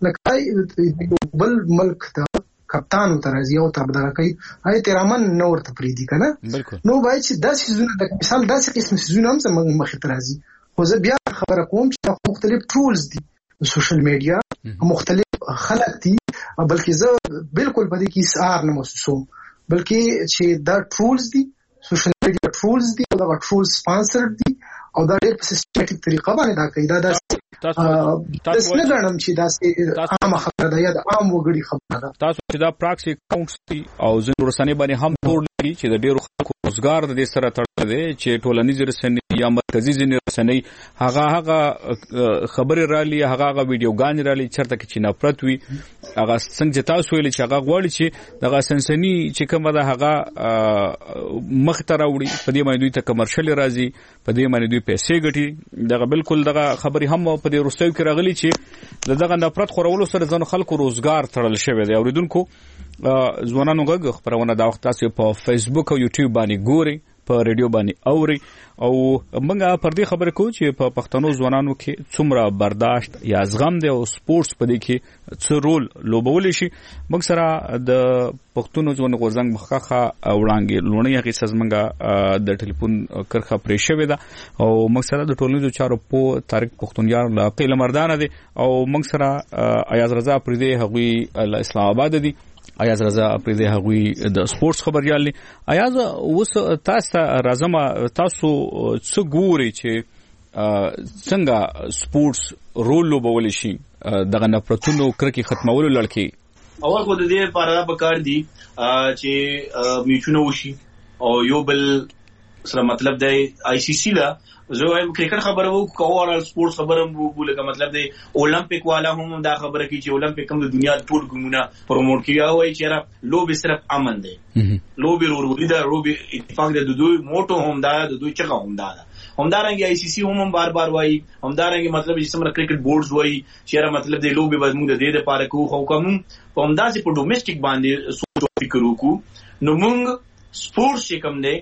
لکه بل ملک ته کپتان ترازی او تر دغه کوي هاي تیرامن نور ته پریدي کنه نو باید چې داسې سيزونه د مثال داسې قسم سيزونه هم زموږ مخ ته راځي خو زه بیا خبره کوم چې مختلف ټولز دي سوشل میډیا مختلف خلک دي بلکې زه بالکل په دې کې اسار نه محسوسوم بلکې چې دا ټرولز دي سوشل میډیا ټرولز دي او دا ټرول سپانسرډ دي او دا ډېر په سیستماتیک طریقه باندې دا کوي دا د تاسو نه غواړم چې دا عام خبره ده یا د عام وګړي خبره ده تاسو چې دا پراکسي اکاونټس دي او ځینې رسنۍ باندې هم تور لري چې د ډېرو خلکو روزګار د دې سره دی چې ټولنیز رسنۍ یا مرکزی ځینې رسنۍ هغه هغه خبرې رالي هغه هغه ویډیوګانې رالي چرته کې چې نفرت وي هغه څنګه تاسو ویل چې هغه غواړي چې دغه سنسني چې کومه ده هغه مخ ته راوړي په دې باندې دوی ته کمرشل راځي په دې باندې دوی پیسې ګټي دغه بالکل دغه خبرې هم په دې وروستیو کې راغلي چې دغه نفرت خورولو سره ځنو خلکو روزګار تړل شوی دی اوریدونکو ځوانانو غږ خبرونه دا وخت تاسو په فیسبوک او یوټیوب باندې ګوري په ریډیو باندې اوري او موږ پر دې خبرې کوو چې په پښتنو ځوانانو کې څومره برداشت یا زغم دی او سپورتس په دې کې څه رول لوبول شي موږ سره د پښتنو ځوانو غوزنګ مخخه وړاندې لونی هغه سزمنګه د ټلیفون کرخه پرې شوې ده او موږ سره د ټولنیزو چارو په تاریخ پښتونیار لا قیل مردان دي او موږ سره ایاز رضا پر دې هغوی اسلام آباد دي ایاز رضا پر دې هغوی د سپورتس خبريال دي ایاز اوس تاسو راځم تاسو څه ګوري چې څنګه سپورتس رول لوبول شي دغه نفرتونو کرکې ختمولو لړکی اول خو د دې لپاره پکار دي چې میچونه وشي او یو بل سره مطلب دی آی سی سی لا زه وایم کرکټ خبره وو کوه سپورتس خبره وو لکه مطلب دی اولمپیک والا هم دا خبره کوي چې اولمپیک هم د دنیا ټول ګمونه پروموټ کیږي او چې را لوب صرف امن دی لوب وروري دا لوب اتفاق د دوی موټو هم دا د دوی چغه هم دا همدارنګه آی سی سی هم بار بار وایي همدارنګه مطلب چې سمره کرکټ بورډز وایي چې را مطلب دی لوب به موږ د دې لپاره کوو خو کوم په همداسې په ډومېسټک باندې سوچ فکر وکړو نو موږ سپورتس چې کوم دی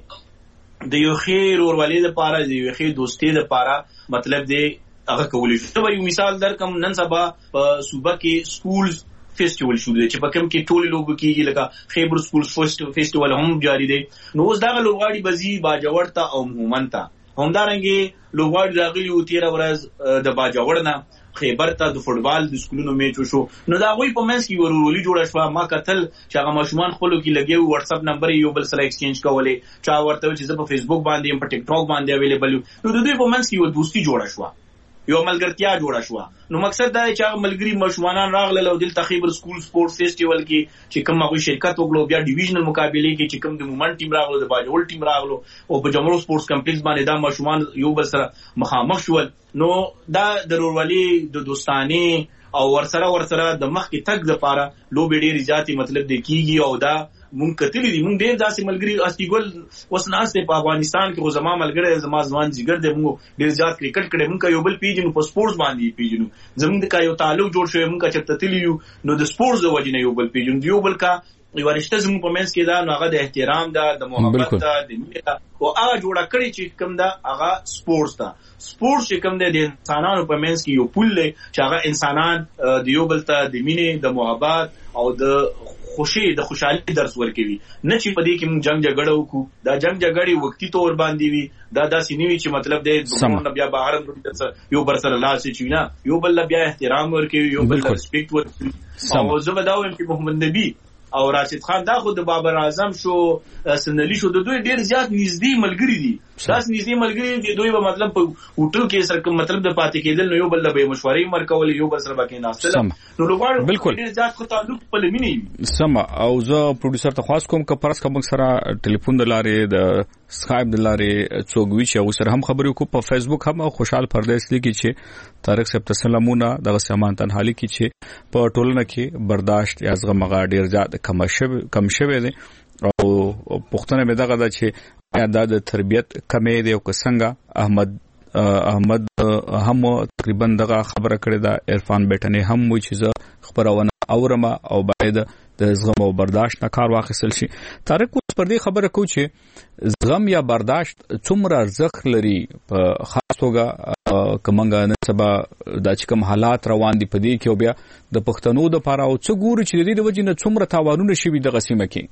د یو خیر اور ولې لپاره د یو خیر دوستي لپاره مطلب دی هغه کولی شو یو مثال درکم نن سبا په صوبه کې سکولز فیسټیوال شو دی چې په کوم کې ټول لوب کېږي لکه خیبر سکولز فیسټیوال هم جاری دی نو اوس دا لوبغاړي بزی باجوړ ته او مومن ته همدارنګه لوبغاړي راغلي او تیر ورځ د باجوړ نه خیبر ته د فوټبال د سکولونو میچ وشو نو دا غوي په منځ کې ورورولي جوړه شو ما قتل چې هغه ماشومان خپلو کې لګي واتس اپ نمبر یو بل سره ایکسچینج کولې چا ورته چې په فیسبوک باندې په ټیک ټاک باندې اویلیبل نو د دوی په منځ کې یو دوستي جوړه شو یو ملګرتیا جوړه شو نو مقصد دا چې هغه ملګری مشومان راغله او دلته خیبر سکول سپورت فیسټیوال کې چې کوم هغه شرکت وکړو بیا ډیویژنل مقابله کې چې کوم د مومنت ټیم راغلو د باجوړ ټیم راغلو او په جمهور سپورتس کمپلیکس باندې دا مشومان یو بل سره مخامخ شول نو دا ضروري د دوستانه او ورسره ورسره د مخ کې تک د پاره لوبې ډېری ذاتی مطلب د کیږي او دا مونږ کتلی دي مونږ ډېر داسې ملګری استیګل وسناسته په افغانستان کې زما ملګری زما ځوان جګر دی مونږ ډېر زیات کرکټ کړي مونږ یو بل پیجنو په سپورتس باندې پیجنو زموږ د یو تعلق جوړ شوی مونږ چې تتلی یو نو د سپورتس د وجې نه یو بل پیجنو یو بل کا یو رشتہ زموږ په منځ کې دا نو هغه د احترام دا د محبت دا د مینې دا او هغه جوړه کړی چې کوم دا هغه سپورتس دا سپورتس چې کوم د انسانانو په منځ کې یو پل دی چې هغه انسانان د یو بل ته د مینې د محبت او د خوشي د خوشحالي درس ورکوي نه چې په دې کې موږ جنگ جګړه وکړو دا جنگ جګړې وختي تور باندې وي دا داسې نیوي چې مطلب دې دغه بیا بهر یو بر سره لاس چې نه یو بل بیا احترام ورکوي یو بل ریسپیکټ ورکوي او زه به دا وایم چې محمد نبی او راشد خان دا خو د بابر اعظم شو سنلی شو د دوی ډیر زیات نږدې ملګری دي داس نږدې ملګری دي دوی به مطلب په هوټل کې سره مطلب د پاتې کېدل نو یو بل به مشورې مرکول یو بل سره باندې ناستل نو لوګار ډیر زیات خو تعلق په لمنې سم او زه پروډوسر ته خاص کوم ک پرس کوم سره ټلیفون د لارې د سکایپ د لارې څوګوي چې او سره هم خبرې کو په فیسبوک هم خوشحال پردیس لیکي چې طارق صاحب تسلمونه دغه سامان تنحالي کې چې په ټولنه کې برداشت یا زغم غا ډیر زیات کم شوه کم شوه دي او پښتنه مې دغه د چې د تربيت کمې دی او څنګه احمد احمد هم تقریبا دغه خبره کړې ده عرفان بیٹنه هم وی چې خبرونه اورما او باید د زغم او برداشت نه کار واخیستل شي طارق اوس پر دې خبره کو چې زغم یا برداشت څومره ارزښت لري په خاص توګه کومنګ نه سبا د چکم حالات روان دي په دې کې او بیا د پښتنو د پاره او څو ګوري چې د دې د وجې نه څومره تاوانونه شوي د غسیمه کې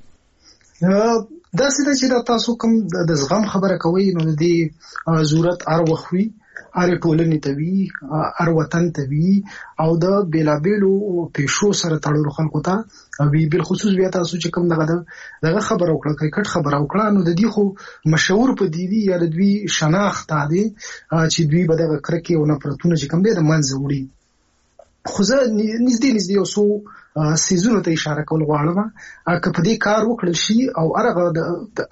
دا څه چې تاسو کوم د زغم خبره کوي نو د ضرورت ار وخوي ار ټولنې ته وی ار وطن ته وی او د بیلابېلو پېښو سره تړلو خلکو ته وی بل خصوص بیا تاسو چې کوم دغه دغه خبره وکړه کرکټ خبره وکړه نو د دې خو مشهور په دی وی یا د دوی شناخت دی چې دوی به دغه کرکې او نفرتونه چې کوم دی د منځ وړي خو زه نږدې نږدې یو څو سیزونو ته اشاره کول غواړم که په دې کار وکړل شي او هغه د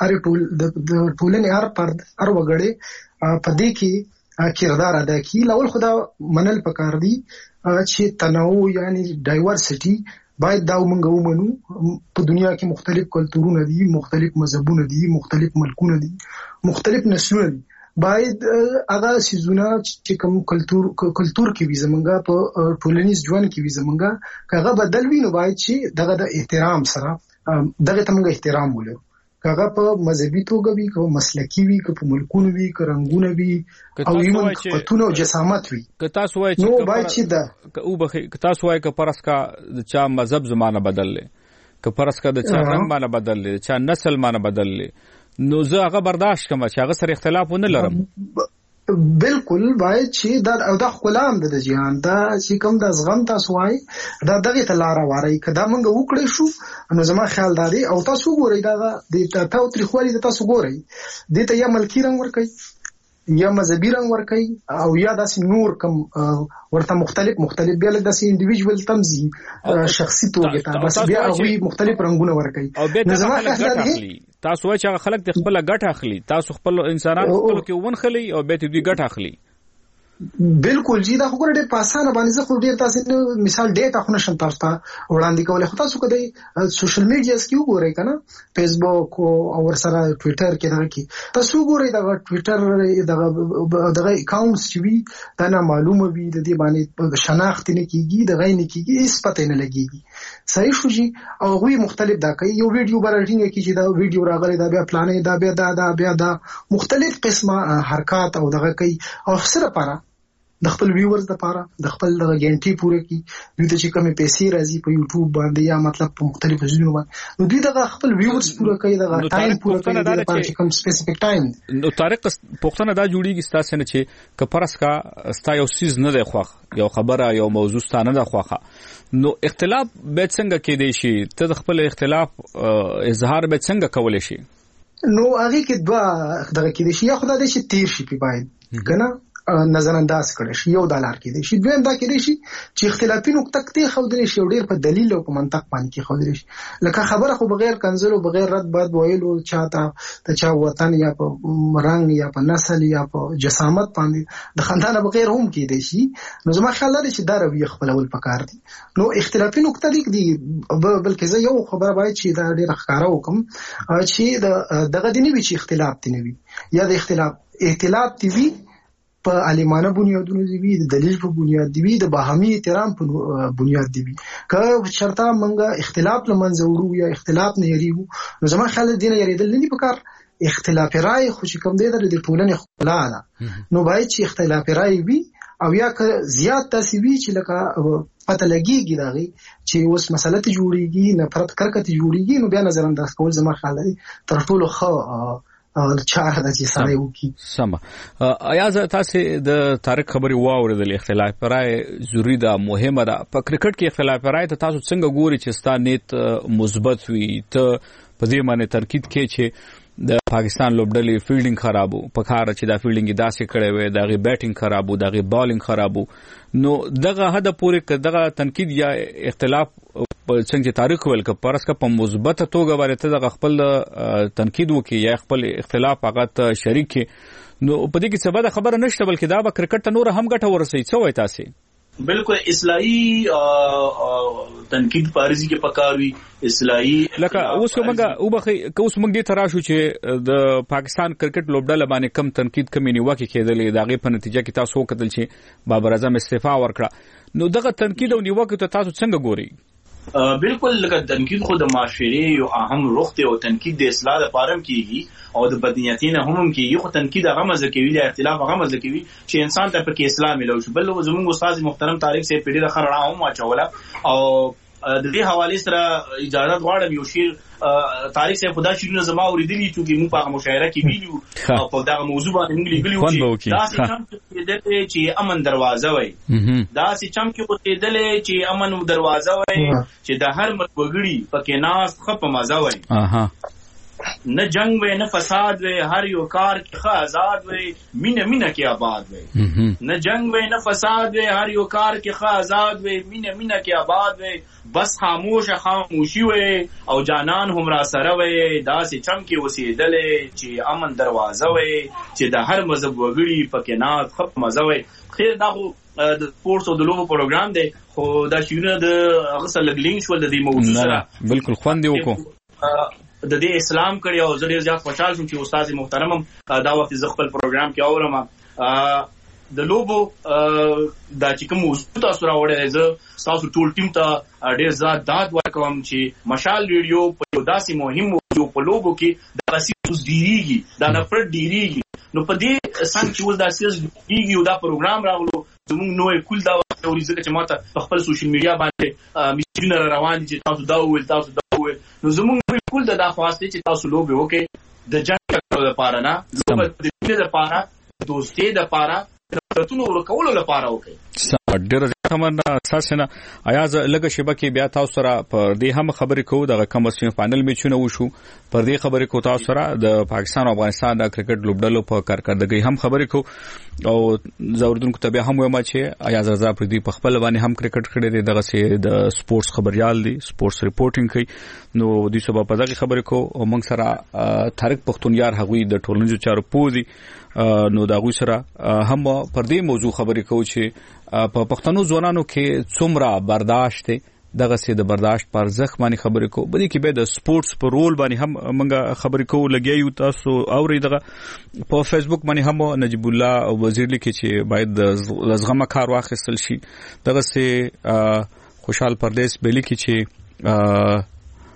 ټولنې هر فرد هر وګړی په دې کې کردار ادا کړي. لول خو دا منل پکار دي چې تنوع یعنی ډایورسټي باید دا موږ ومنو. په دنیا کې مختلف کلتورونه دي، مختلف مذهبونه دي، مختلف ملکونه دي، مختلف نسلونه دي. باید هغه سيزونه چې کوم کلتور کلتور کې وي زمونږه په ټولنیز ژوند کې وي زمونږه کاغه بدل وي، نو باید چې دغه د احترام سره دغه ته موږ احترام ولرو. کاغه په مذهبي توګه وي، که مسلکی وي، که په ملکونو وي، که رنگونه وي او یمن پتونه او جسامت وي. که تاسو وایئ نو باید چې دا او بخي که تاسو وایئ که پرسکا د چا مذهب زمانه بدل لې، که پرسکا د چا رنگ معنی بدل لې، چا نسل معنی بدل لې، نو زه هغه برداشت کوم چې هغه سره اختلاف ونه لرم. بالکل باید چې دا او د غلام د جهان دا چې کوم د زغم تاسو وای دا دغه ته لار واري کدا موږ وکړې شو. نو زما خیال دا دی او تاسو ګورئ دا د تاسو تاریخوالي د تاسو ګورئ د ته یا ملکی رنگ ور کوي یا مذهبي رنگ ور کوي او یا داسې نور کوم ورته مختلف مختلف بیا لکه داسې انډیویډوال تمزي شخصي توګه ته بس بیا هغه مختلف رنگونه ور کوي. نو زما خیال دا دی تاسو وایئ چې خلک د خپل ګټه اخلي، تاسو خپل انسانان خپل کې ونخلي او به دې ګټه اخلي. بالکل جی دا خو ډېر په اسانه باندې زه خو ډېر تاسو مثال ډېټا خو نشم تاسو ته وړاندې کولای. خو تاسو کله سوشل میډیا کې وګورئ کنه فیسبوک او ورسره ټوئیټر کې دغه کې تاسو وګورئ دا ټوئیټر دغه دغه اکاونټس چې وي دا نه معلومه وي د دې باندې شناخت نه کیږي دغه نه کیږي هیڅ پته نه لګيږي. صحیح شو جی او غوي مختلف دا کوي یو ویډیو برټینګ کې چې دا ویډیو راغلی دا بیا پلانې دا بیا دا دا بیا دا مختلف قسمه حرکات او دغه کوي او سره لپاره د خپل ویورز لپاره د خپل دغه ګنټي پوره کی دوی ته چې کومه پیسې راځي په یوټیوب باندې یا مطلب په مختلفو ځایونو باندې نو دوی دغه خپل ویورز پوره کوي دغه ټایم پوره کوي د لپاره چې کوم سپیسیفیک ټایم. نو طارق پښتنه دا جوړیږي ستاسو نه چې کپرس کا ستا یو سیز نه دی خوخ یو خبره یو موضوع ستانه ده خوخه نو اختلاف به څنګه کې دی شي ته خپل اختلاف اظهار به څنګه کولای شي؟ نو هغه کې دوا دغه کې دی شي یا خدای دې شي تیر شي په باید کنه نظر انداز کړي شي یو دلار کې دی شي دویم دا کې دی شي چې اختلافي نقطه کې خو درې شي ډېر په دلیل او په منطق باندې کې خو درې شي لکه خبره خو بغیر کنزل او بغیر رد بد ویلو چاته ته چا وطن یا په رنگ یا په نسل یا په جسامت باندې د خندانه بغیر هم کې دی شي. نو زما خیال دی چې دا رویه خپلول پکار دي. نو اختلافي نقطه دې دی بلکې زه یو خبره باید چې دا ډېر ښکارا وکم چې دغه دې نه وي چې اختلاف دې نه وي یا د اختلاف ائتلاف دې وي په عالمانه بنیادونو دی د دلیل په بنیاد دی د باهمي احترام په بنیاد دی که شرطه منګه اختلاف لمنځه وړو یا اختلاف نه یریو. نو زما خیال دی نه یریدل نه پکار اختلاف رائے خو چې کوم دی د ټولنې خپله ده نو باید چې اختلاف رائے وي او یا که زیات تاسو وی چې لکه پته لګیږي داغي چې اوس مسله ته جوړیږي نفرت کرکته جوړیږي نو بیا نظر انداز کول زما خیال دی تر ټولو ښه چاره د چې سره وکی. سم ایا تاسو د تاریخ خبري واوریدل اختلاف رائے ضروری ده مهمه ده په کرکټ کې اختلاف رائے ته تاسو څنګه ګوري چې ستاسو نیت مثبت وي ته په دې باندې تاکید کې چې د پاکستان لوبډلې فیلډینګ خرابو په کار چې دا فیلډینګ داسې کړي وي دغه بیټینګ خرابو دغه بالینګ خرابو نو دغه هدا پورې دغه تنقید یا اختلاف په څنګه تاریخ ول ک پرس کا په مثبت توګه ورته دغه خپل تنقید وکي یا خپل اختلاف هغه شریک نو په دې کې څه خبره نشته بلکې دا به کرکټ ته نور هم ګټه ورسي څه وای تاسو؟ بالکل اصلاحي تنقید پارزي کې پکاوي اصلاحي لکه اوس موږ او بخي اوس موږ دې تراشو چې د پاکستان کرکټ لوبډله باندې کم تنقید کمی نیوکه کېدلې دغه په نتیجه کې تاسو وکړل چې بابر اعظم استعفا ورکړه نو دغه تنقید او نیوکه ته تاسو څنګه ګوري؟ بالکل لکه تنقید خو د معاشري یو اهم رخ دی او تنقید د اصلاح لپاره کیږي او د بدنیتین هم کیږي خو تنقید هغه مزه کوي د اختلاف هغه مزه کوي چې انسان ته په کې اسلام ملو شو بل زموږ استاد محترم طارق صاحب پیډه خرړه هم واچوله او د دې حواله سره اجازه غواړم یو شیر طارق صاحب خدا شیرونه زما اوریدلی چې موږ په مشاعره کې ویلو او په دغه موضوع باندې موږ لیکلو چې دا څنګه چې امن دروازه وای دا څنګه چې دلې چې امن دروازه وای چې د هر ملګری پکې ناس خپ مزه وای نه جنگ وي نه فساد وي، هر یو کار کې ښه آزاد وي، مینه مینه کې آباد وي. نه جنگ وي نه فساد وي، هر یو کار کې ښه آزاد وي، مینه مینه کې آباد وي. بس خاموش خاموشي وي او جانان هم را سره وي، داسې چم کې اوسېدلې چې امن دروازه وي، چې د هر مذهب وګړي پکې ناز خپ مزه وي. خیر دا خو د سپورتس او د لوبو پروګرام دی، خو دا شیونه د هغه سره لګلینګ شول د دې موضوع سره. بالکل خوند یې وکړو د دې اسلام کړی او زه ډېر زیات خوشحال شوم چې استاد محترم دا وخت زه خپل پروګرام کې اورم. د لوبو دا چې کوم موضوع تاسو راوړی، زه تاسو ټول ټیم ته ډېر زیات داد ورکوم چې مشال ریډیو په یو داسې مهم موضوع په لوبو کې د سیاست ډیریږي، دا نفرت ډیریږي. نو په دې څنګه چې اوس دا سیاست ډیریږي او دا پروګرام راغلو، زموږ نوې کول دا اوري ځکه چې ماته په خپل سوشل میډیا باندې میسجونه روان دي چې تاسو دا وویل تاسو دا وویل. نو زموږ بالکل د دا خواسته چې تاسو لوبې وکړئ د جنګ لپاره نه، لوبه د دې لپاره، دوستي لپاره، ترتونو ورکولو لپاره وکړئ. ډېر تمنا اساسنه ایاز لګه شبکه بیا تاسو سره پر دې هم خبرې کوو. د کم سیمه فائنل میچونه وشو، پر دې خبرې کوو تاسو سره د پاکستان او افغانستان د کرکټ لوبډلو په کارکردګۍ هم خبرې کوو. او زوردونکو ته بیا هم وایم چې ایاز رضا پر دې په خپل باندې هم کرکټ کړی دی، دغه سي د سپورتس خبريال دی، سپورتس ریپورټینګ کوي. نو د سبا په دغه خبرې کوو او موږ سره طارق پختونیار هغوی د ټولنیزو چارو پوزي، نو دا غوي سره هم پر دې موضوع خبرې کوو چې په پښتنو ځوانانو کې څومره برداشت دی، دغه سي د برداشت پر ځخ باندې خبرې کوو. بلې کې به د سپورتس په رول باندې هم موږ خبرې کوو. لګیایو تاسو اوري دغه په فیسبوک باندې هم نجیب الله وزیر لیکي چې باید د زغمه کار واخیستل شي. دغه سي خوشحال پردیس به لیکي چې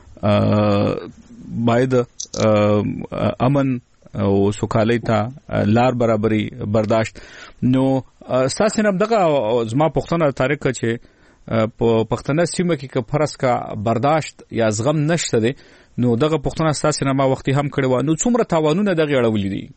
باید امن او سوکالۍ ته لار برابرۍ برداشت. نو اساسا هم دغه زما پښتنه تاریخ چې په پښتنه سیمه کې که فرض کا برداشت یا زغم نشته دي، نو دغه پښتنه اساسا ما وختي هم کړي و. نو څومره تاوانونه دغه اړولې دي؟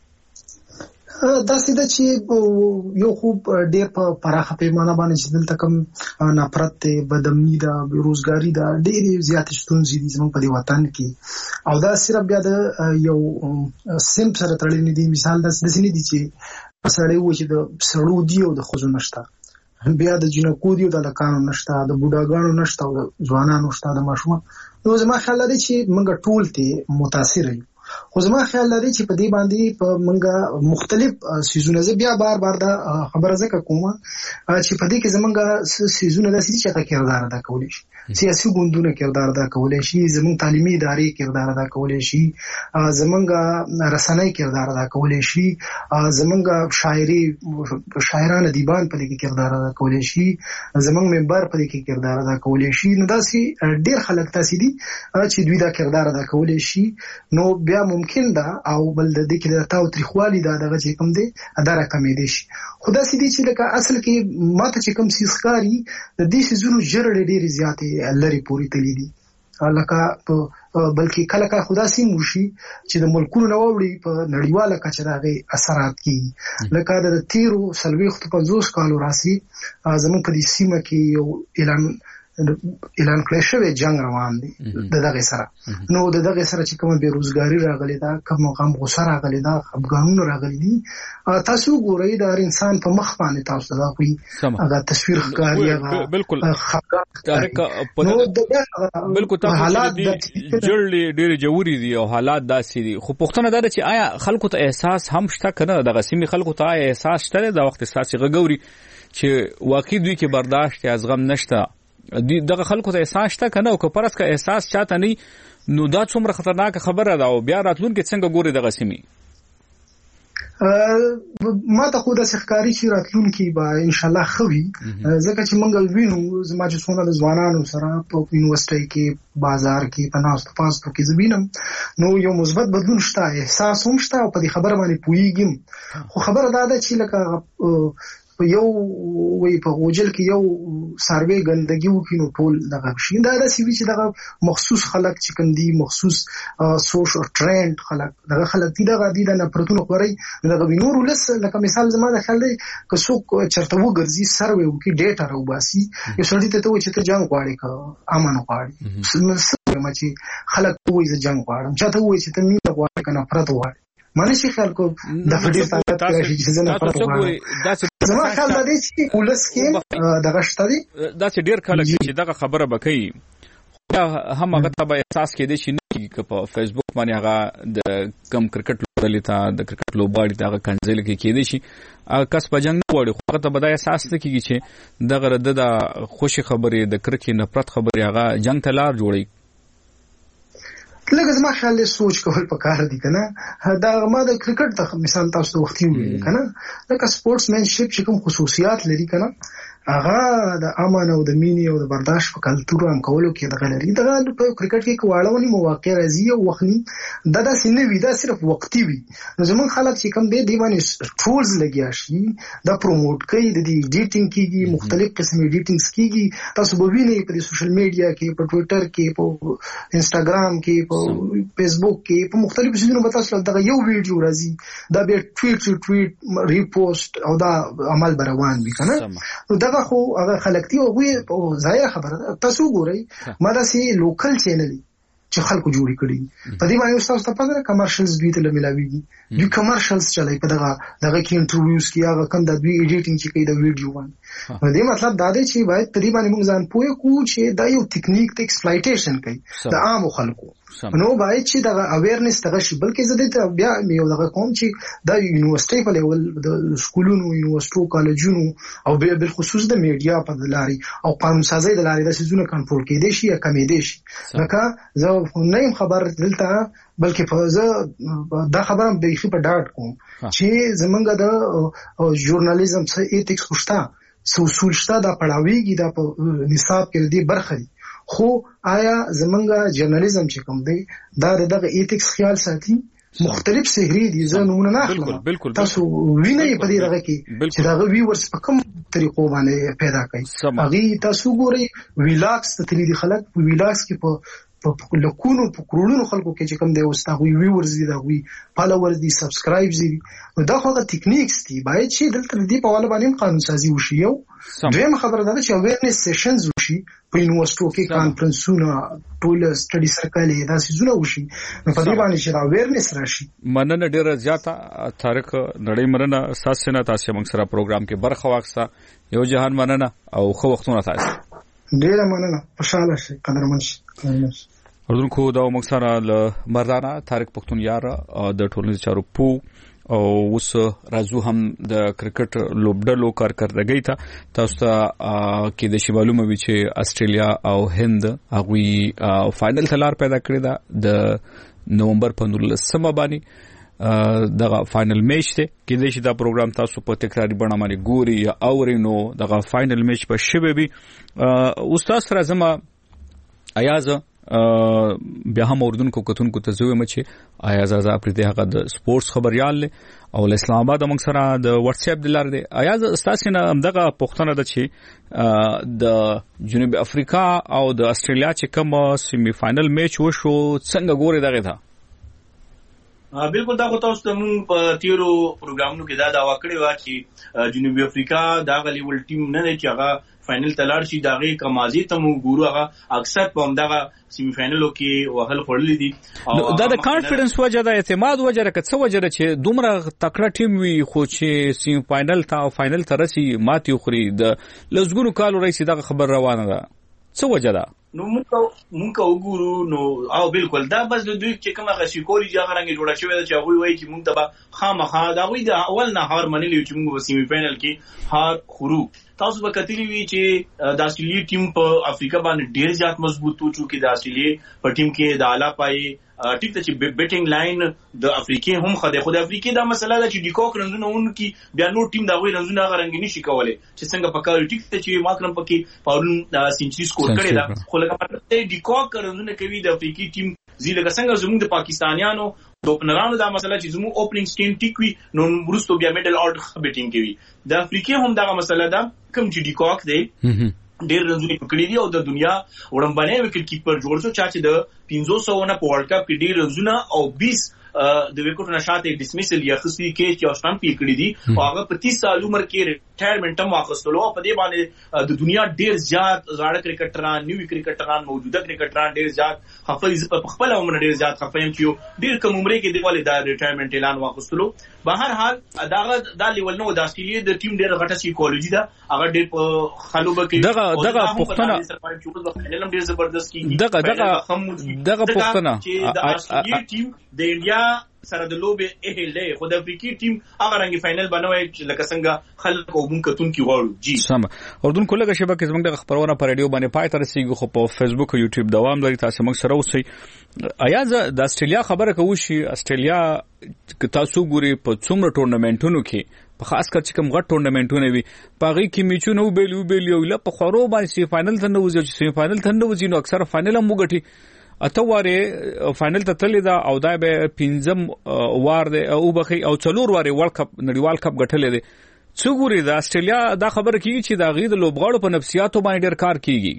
دا سیده چې یو خوب ډیر په پراخه پیمانه باندې چې دلته کوم نفرت ته بدامنی دا بیروزګاری دا ډیر زیات ستونزې دي زموږ په دې وطن کې. او دا صرف بیا د یو سیم سره تړلې دي. مثال دا څه دي چې سړی و چې د سړو دی او د خوځو نشته، بیا د جنکو دی او د لکانو نشته، د بوډاګانو نشته او د ځوانانو نشته، د ماشومان. نو زما خیال دی چې موږ ټول ته متاثر یو. خو زما خیال لري چې په دې باندې په منګه مختلف سيزونه زه بیا بار بار دا خبره زکه کومه چې په دې کې زمونږه سيزونه د سيزي چې کردار ادا کولی شي، سیاسي ګوندونه کردار ادا کولی شي، زمونږ تعلیمي ادارې کردار ادا کولی شي، زمونږه رسنۍ کردار ادا کولی شي، زمونږه شاعري شاعران ادیبان په دې کې کردار ادا کولی شي، زمونږ منبر په دې کې کردار ادا کولی شي. نو دا سي ډېر خلک تاسو دي چې دوی دا کردار ادا کولی شي. نو بیا ممکن ده او بل د دې کې د تاو تریخوالي دا دغه چې کوم دی دا راکمې دي شي. خدا سي دي چې لکه اصل کې ماته چې کوم سیسکاري د دې سيزونو جرړې ډېری زیاتې لري پوری تللی دي، لکه بلکې کله کله خدا سي موشي چې د ملکونو نووړي په نړیواله کچه راغی اثرات کی، لکه د تیرو سلويخت پنځوس کالو راسي زموږ په دې سیمه کې یو اعلان اعلان کړی شوی جنگ روان دی د دغه سره. نو د دغه سره چې کوم بیروزګاری راغلی دا، کوم غم غوسه راغلی دا، افغانونو راغلی دي. تاسو ګورئ دا انسان په مخ باندې تاسو دا کوي هغه تصویر ښکاري هغه بالکل نو بالکل تاسو حالات جوړ ډېر جوړي دي او حالات داسې دي. خو پښتنه دا چې آیا خلکو ته احساس هم شته کنه؟ دغه سیمې خلکو ته احساس شته دا وخت احساس غوړي چې واقعي دوی کې برداشت یا زغم نشته؟ دغه خلکو ته احساس شته کنه؟ او که پرس کا احساس چاته نه، نو دا څومره خطرناک خبره ده. او بیا راتلونکي څنګه ګوري دغه سیمې؟ ما ته خو د سخکاری چې راتلونکي به ان شاء الله خوي، ځکه چې موږ وینو زما چې څونه د ځوانانو سره په یونیورسيټي کې بازار کې پناست پاستو کې زبینم، نو یو مثبت بدلون شته، احساس هم شته او په دې خبره باندې پوېږم. خو خبره دا ده چې لکه په یو وی په اوجل کې یو سروي ګندګي وکینو ټول دغه شي دا د سی وی چې دغه مخصوص خلک چې کندي مخصوص سوشل ټرند خلک دغه خلک دي دغه دي د پروتون خوري دغه وینور ولس لکه مثال زما د خل دی که څوک چرته وګرځي سروي وکي ډیټا راوباسي یو سړی ته ته چې ته جنگ غواړي که امن غواړي سمه چې خلک وایي چې جنگ غواړم چاته وایي چې ته مين غواړي کنه پرد غواړي مانه شي خلکو د فډیر طاقت راشي چې زنه پرته زما خیال دا دی چې ولس کې دغه شته دي دا چې ډیر خلک چې دغه خبره بکې هم هغه ته به احساس کې دي چې نه په فیسبوک باندې هغه د کم کرکټ لوبډلې ته د کرکټ لوبغاړي ته هغه کنځل کې کېدی شي هغه کس په جنگ نه وړي خو هغه ته به دا احساس نه کېږي چې دغه رد د خوشي خبرې د کرکې نفرت خبرې هغه جنگ ته لار جوړي لکه زما خیال له سوچ کول پکار دي کنه دا ما د کرکټ ته مثال تاسو وختي ویل کنه لکه سپورتس مینشپ چې کوم خصوصیات لري کنه هغه د امن او د مینې او د برداشت په کلتور هم کولو کې دغه لري دغه په کرکټ کې کواړونی مواقع راځي او وخني دا د سینې وی دا صرف وقتی وي زمون خلک چې کوم دی دی باندې ټولز لګیا شي دا پروموټ کوي د دې ایډیټینګ کیږي مختلف قسم ایډیټینګز کیږي تاسو به وینئ په سوشل میډیا کې په ټوئیټر کې په انستګرام کې په فیسبوک کې په مختلفو ځایونو به تاسو دغه یو ویډیو راځي دا به ټویټ ټویټ ریپوست او دا عمل بروان وي کنه نو دا خو هغه خلک دی او وی ځای خبره تاسو ګورئ ما دا سي لوکل چینل چې خلکو جوړی کړي په دې باندې تاسو ته پته کمرشلز دوی ته ملاويږي دوی کمرشلز چلای په دغه دغه کې انټرویوز کې هغه کوم د دوی ایډیټینګ چې کوي د ویډیو باندې په دې مطلب دا دی چې باید په دې باندې موږ ځان پوهه کوو چې دا یو ټیکنیک ته ایکسپلایټیشن کوي د عام خلکو نو باید چې دغه اویرنس دغه شي بلکې زده ته بیا یو دغه کوم چې د یونیورسيټي په لیول د سکولونو یونیورسيټو کالجونو او بل خصوص د میډیا په لاري او قانون سازي د لاري د سيزونه کنټرول کېدې شي یا کمېدې شي لکه زه نه خبر دلته بلکې فوزه دا خبرم به خې په ډاټ کوم چې زمونږ د ژورنالیزم څخه ایتیکس خوشتا سو اصول شته دا پړاویږي دا په نصاب کې دی برخه خو آیا زمونږ جرنالیزم چې کوم دی دا دغه ایتیکس خیال ساتي مختلف سحری دي زه نمونه نه اخلم تاسو وینئ په دې دغه کې چې دغه ویورز په کوم طریقو باندې پیدا کوي هغه تاسو ګورئ ویلاکس ته تللی خلک ویلاکس کې په په لکونو په کرونو خلکو کې چې کوم دی واستغوي ویورز دي دغوي فالوورز دي سبسکرایبز دي دا خو د ټیکنیکس دي باید چې دلته دی په والا باندې قانون سازي وشي یو دریم خبره ده چې اویرنس سیشنز وشي په یونیورسيټو کې کانفرنسونه ټول سټډي سرکل دا سيزونه وشي نو په دې باندې چې اویرنس راشي مننه ډیره زیاته تاریخ نړۍ مرنه اساس نه تاسو موږ سره پروګرام کې برخه واخسته یو جهان مننه او خو وختونه تاسو ډیره مننه خوشاله شئ قدرمن شئ اردوونکو دا موږ سره ل مردانه تاریخ پښتون یار د ټولنیز چارو پو او اوس راځو هم د کرکټ لوبډلو کارکردګۍ ته تاسو ته کې د شمالومه وی چې استرالیا او هند هغوی فائنل ته لار پیدا کړې ده د نومبر په نولسمه باندې دغه فائنل میچ ته کې د شي دا پروګرام تاسو په تکراری بڼه باندې ګوري یا اوري نو دغه فائنل میچ په شوه وي استاد سره زما ایاز بیا هم اردوونکو کتونکو ته زوی مچ آیا زازا پرته هغه د سپورتس خبريال له او اسلام آباد موږ سره د واتس اپ د لار دی آیا استاد نه دغه پښتنه د چې د جنوب افریقا او د استرالیا چې کوم سیمی فائنل میچ وشو څنګه ګوري دغه ته بالکل دا تاسو ته موږ په تیرو پروګرامونو کې دا داوا کړی و چې جنوبي افریقا دا غلیول ټیم نه دی چې هغه فائنل تلار شي داغه کمازي ته مو ګورو هغه اکثر په همدغه سیمی فائنلو کې وهل خورلې دي دا د کانفیډنس وجه د اعتماد وجه راکڅ وجه چې دومره تکړه ټیم وي خو چې سیمی فائنل ته او فائنل ته رسي ماتي خوري د لزګونو کالو رئیس دغه خبر روانه ده څه وجه ده نو موږ موږ وګورو نو او بالکل دا بس د دوی چې کومه غشیکوري ځای رنګ جوړه شوی چې هغه وایي چې موږ ته خامخا دا وایي د اول نه هار منلی چې موږ په سیمی فائنل کې هار خورو تاسو به کتلی وی چې د استرالیا ټیم په افریقا باندې ډیر زیات مضبوط و چې د استرالیا په ټیم کې د اعلی پای ټیک ته چې بیټینګ لاین د افریقا هم خدای خدای افریقا دا مسله ده چې ډیکوک رنزونه اون کې بیا نو ټیم دا غوي رنزونه غرنګ نشي کولای چې څنګه پکاره ټیک ته چې ماکرم پکې پاولون سنچري سکور کړی دا خو لکه ډیکوک رنزونه کوي د افریقا ټیم زی لکه څنګه زموږ د پاکستانیانو د اوپنرانو دا مسله چې زمو اوپننګ سټین ټیک وي نو ورستو بیا میډل اورډر بیټینګ کوي. د افریقې هم دا مسله ده کوم چې ډیکاک دی ډېر رنزونه پکړي دي او د دنیا وړاندې وکټ کیپر جوړ شو چې د پنځه سوه نه په ورلد کپ کې ډېر رنزونه او بیس د وکټونو شاته ډیسمیسل یا خصوصي کې چې اوسټان پی کړی دي او هغه په تیس سال عمر کې ریټایرمنټ هم واخیستلو او په دې باندې د دنیا ډېر زیات زاړه کرکټران نیوی کرکټران موجوده کرکټران ډېر زیات خپل په خپل عمر ډېر زیات خپایم چې ډېر کم عمر کې دی ولې دا ریټایرمنټ اعلان واخیستلو. به هر حال داغه د لیول نو د استرالیا د ټیم ډېر غټه سایکولوژي ده هغه ډېر په خلوبه کې دغه دغه پښتنه ډېر زبردست کیږي دغه دغه دغه پښتنه چې د استرالیا ټیم د انډیا سره د لوبې اهل دی خو د افریقي ټیم هغه رنګ فائنل بنوي چې لکه څنګه خلک او مونږ کتون کی غواړو. جی سم اردن کوله شبکه زموږ د خبرونه پر رادیو باندې پای تر رسیدو خو په فیسبوک او یوټیوب دوام لري تاسو موږ سره اوسئ. آیا د استرالیا خبره کوو چې استرالیا تاسو ګوري په څومره ټورنمنټونو کې په خاص کر چې کوم غټ ټورنمنټونه وي پاغي کې میچونه وبېلو وبېلو لا په خورو باندې سی فائنل ته نو وځي چې سی فائنل ته نو وځي نو اکثر فائنل هم وګټي اته واره فائنل ته تللی دا او دا به پنځم وار دی او بخي او څلور واره ورلد کپ نړیوال کپ ګټلې دي. څو ګوري د استرالیا دا خبره کیږي چې دا غید لوبغاړو په نفسیاتو باندې ډېر کار کیږي.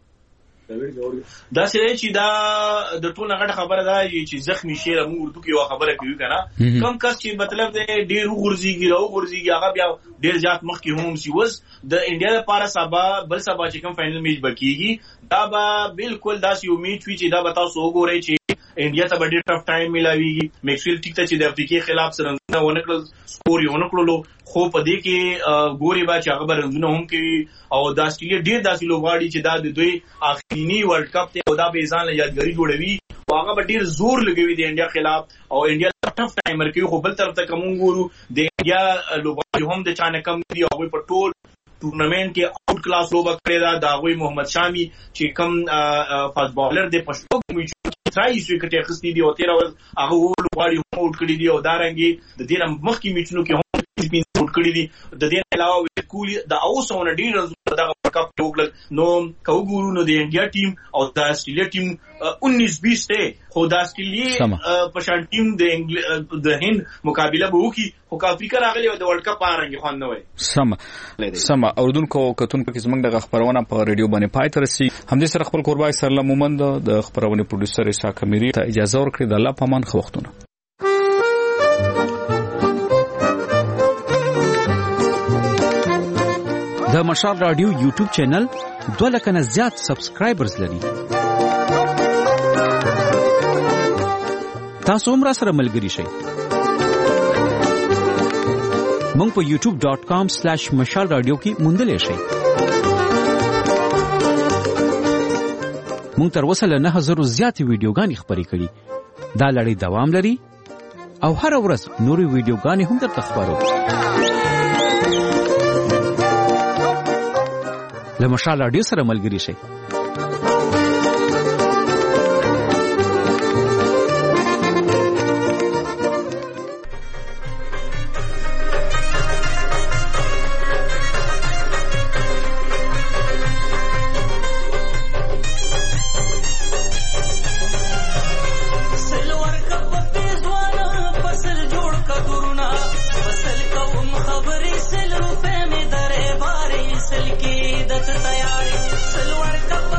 دا سره چې دا د ټول غټه خبره ده چې زخمی شیر موږ ورته کې یو خبره کوي کنه کم کس چې مطلب دی ډېر غورځيږي او غورځيږي هغه بیا ډېر زیات مخ کې هم سی وز د انډیا لپاره سبا بل سبا چې کوم فائنل میچ بکیږي دا به بالکل داسې امید وي چې دا به تاسو وګورئ چې انډیا ته ډېر ټف ټایم ملاويږي میکسویل ټیک ته چې د افریقې خلاف سره نه ونکړل سکور یې ونکړلو خو په دې کې ګوري با چې هغه برنځونه هم کوي او دا استرالیا ډېر داسې لوبغاړي چې دا د دوی اخرینی ورلد کپ ته او دا به ځان له یادګاري جوړوي او هغه به ډېر زور لګوي د انډیا خلاف او انډیا ټف ټایم ورکوي. خو بل طرف ته کوم ګورو د انډیا لوبغاړي هم د چانه کم دي او په ټول ټورنمنټ کې آوټ کلاس لوبه کړې ده. دا غوي محمد شامي چې کوم فاست بالر دی پښتو میچ ترای شي کټه خستې دی او تیر ورځ هغه لوبغاړي هم آوټ کړی دی او دا رنګي د دې مخکې میچونو کې هم آوټ کړی دی. د دې علاوه کولی د اوسونه ډیر دغه کپ وګل نو کو ګورو نو د انډیا ټیم او د استرالیا ټیم انیس بیس ته خو د استرالیا په شان ټیم د د هند مقابله به وکي خو افریقا راغلی او د ورلد کپ رنګ خوان نه وي. سم سم اردوونکو کتونکو کې زمنګ د خبرونه په رادیو باندې پای تر سي همدې سره خپل قربای سره مومند د خبرونه پروډوسر اسحاق کمیری ته اجازه ورکړي د الله پامان خو وختونه. د مشال رادیو یوټیوب چینل دوه لک نه زیات سبسکرایبرز لري. تاسو هم را سره ملګری شئ. مونږ په یوټیوب ډاٹ کام سلیش مشال رادیو کې موندلې شئ. مونږ تر اوسه له نه هزار زیات ویډیوګانې خپرې کړي. دا لړۍ دوام لري او هر ورځ نورې ویډیوګانې هم درته خپرو. له مشال رادیو سره ملګری شئ. तैयारी सलवार का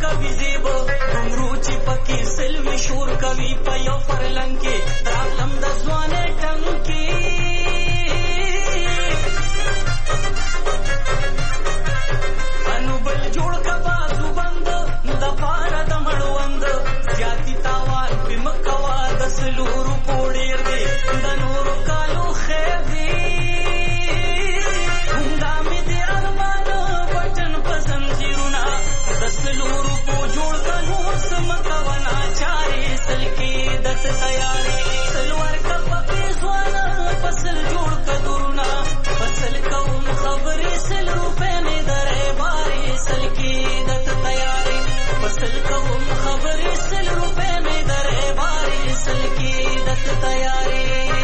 کوي زیبو عمرو چې پکې سلوي شور کوي په یو فرلنګ کې راغلم د ځوانې ټنګ کې انو بل جوړ کا بازو بند د پاره د مړوند زیاتی تاوان په مکوا د سلورو پوډیر دی د نورو کالو خیر دی همدا می دی ارمان بټن پسند زیرونا د سلورو پو جوړ کا نور سم کوانا چاري سلکی دت تیاری سلور کا په ځوان فصل جوړ کا دورنا فصل کوم خبرې سل روپے می درې باري سلکی دت تیاری فصل کوم خبرې سل روپے می درې باري سلکی دت تیاری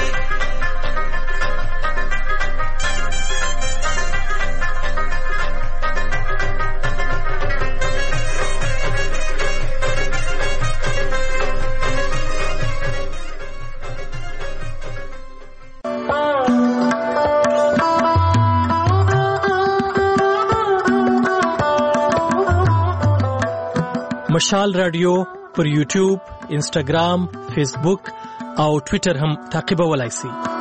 مشال رادیو پر یوټیوب، انسټاګرام، فیسبوک او ټوئیټر هم تعقیبولای شئ.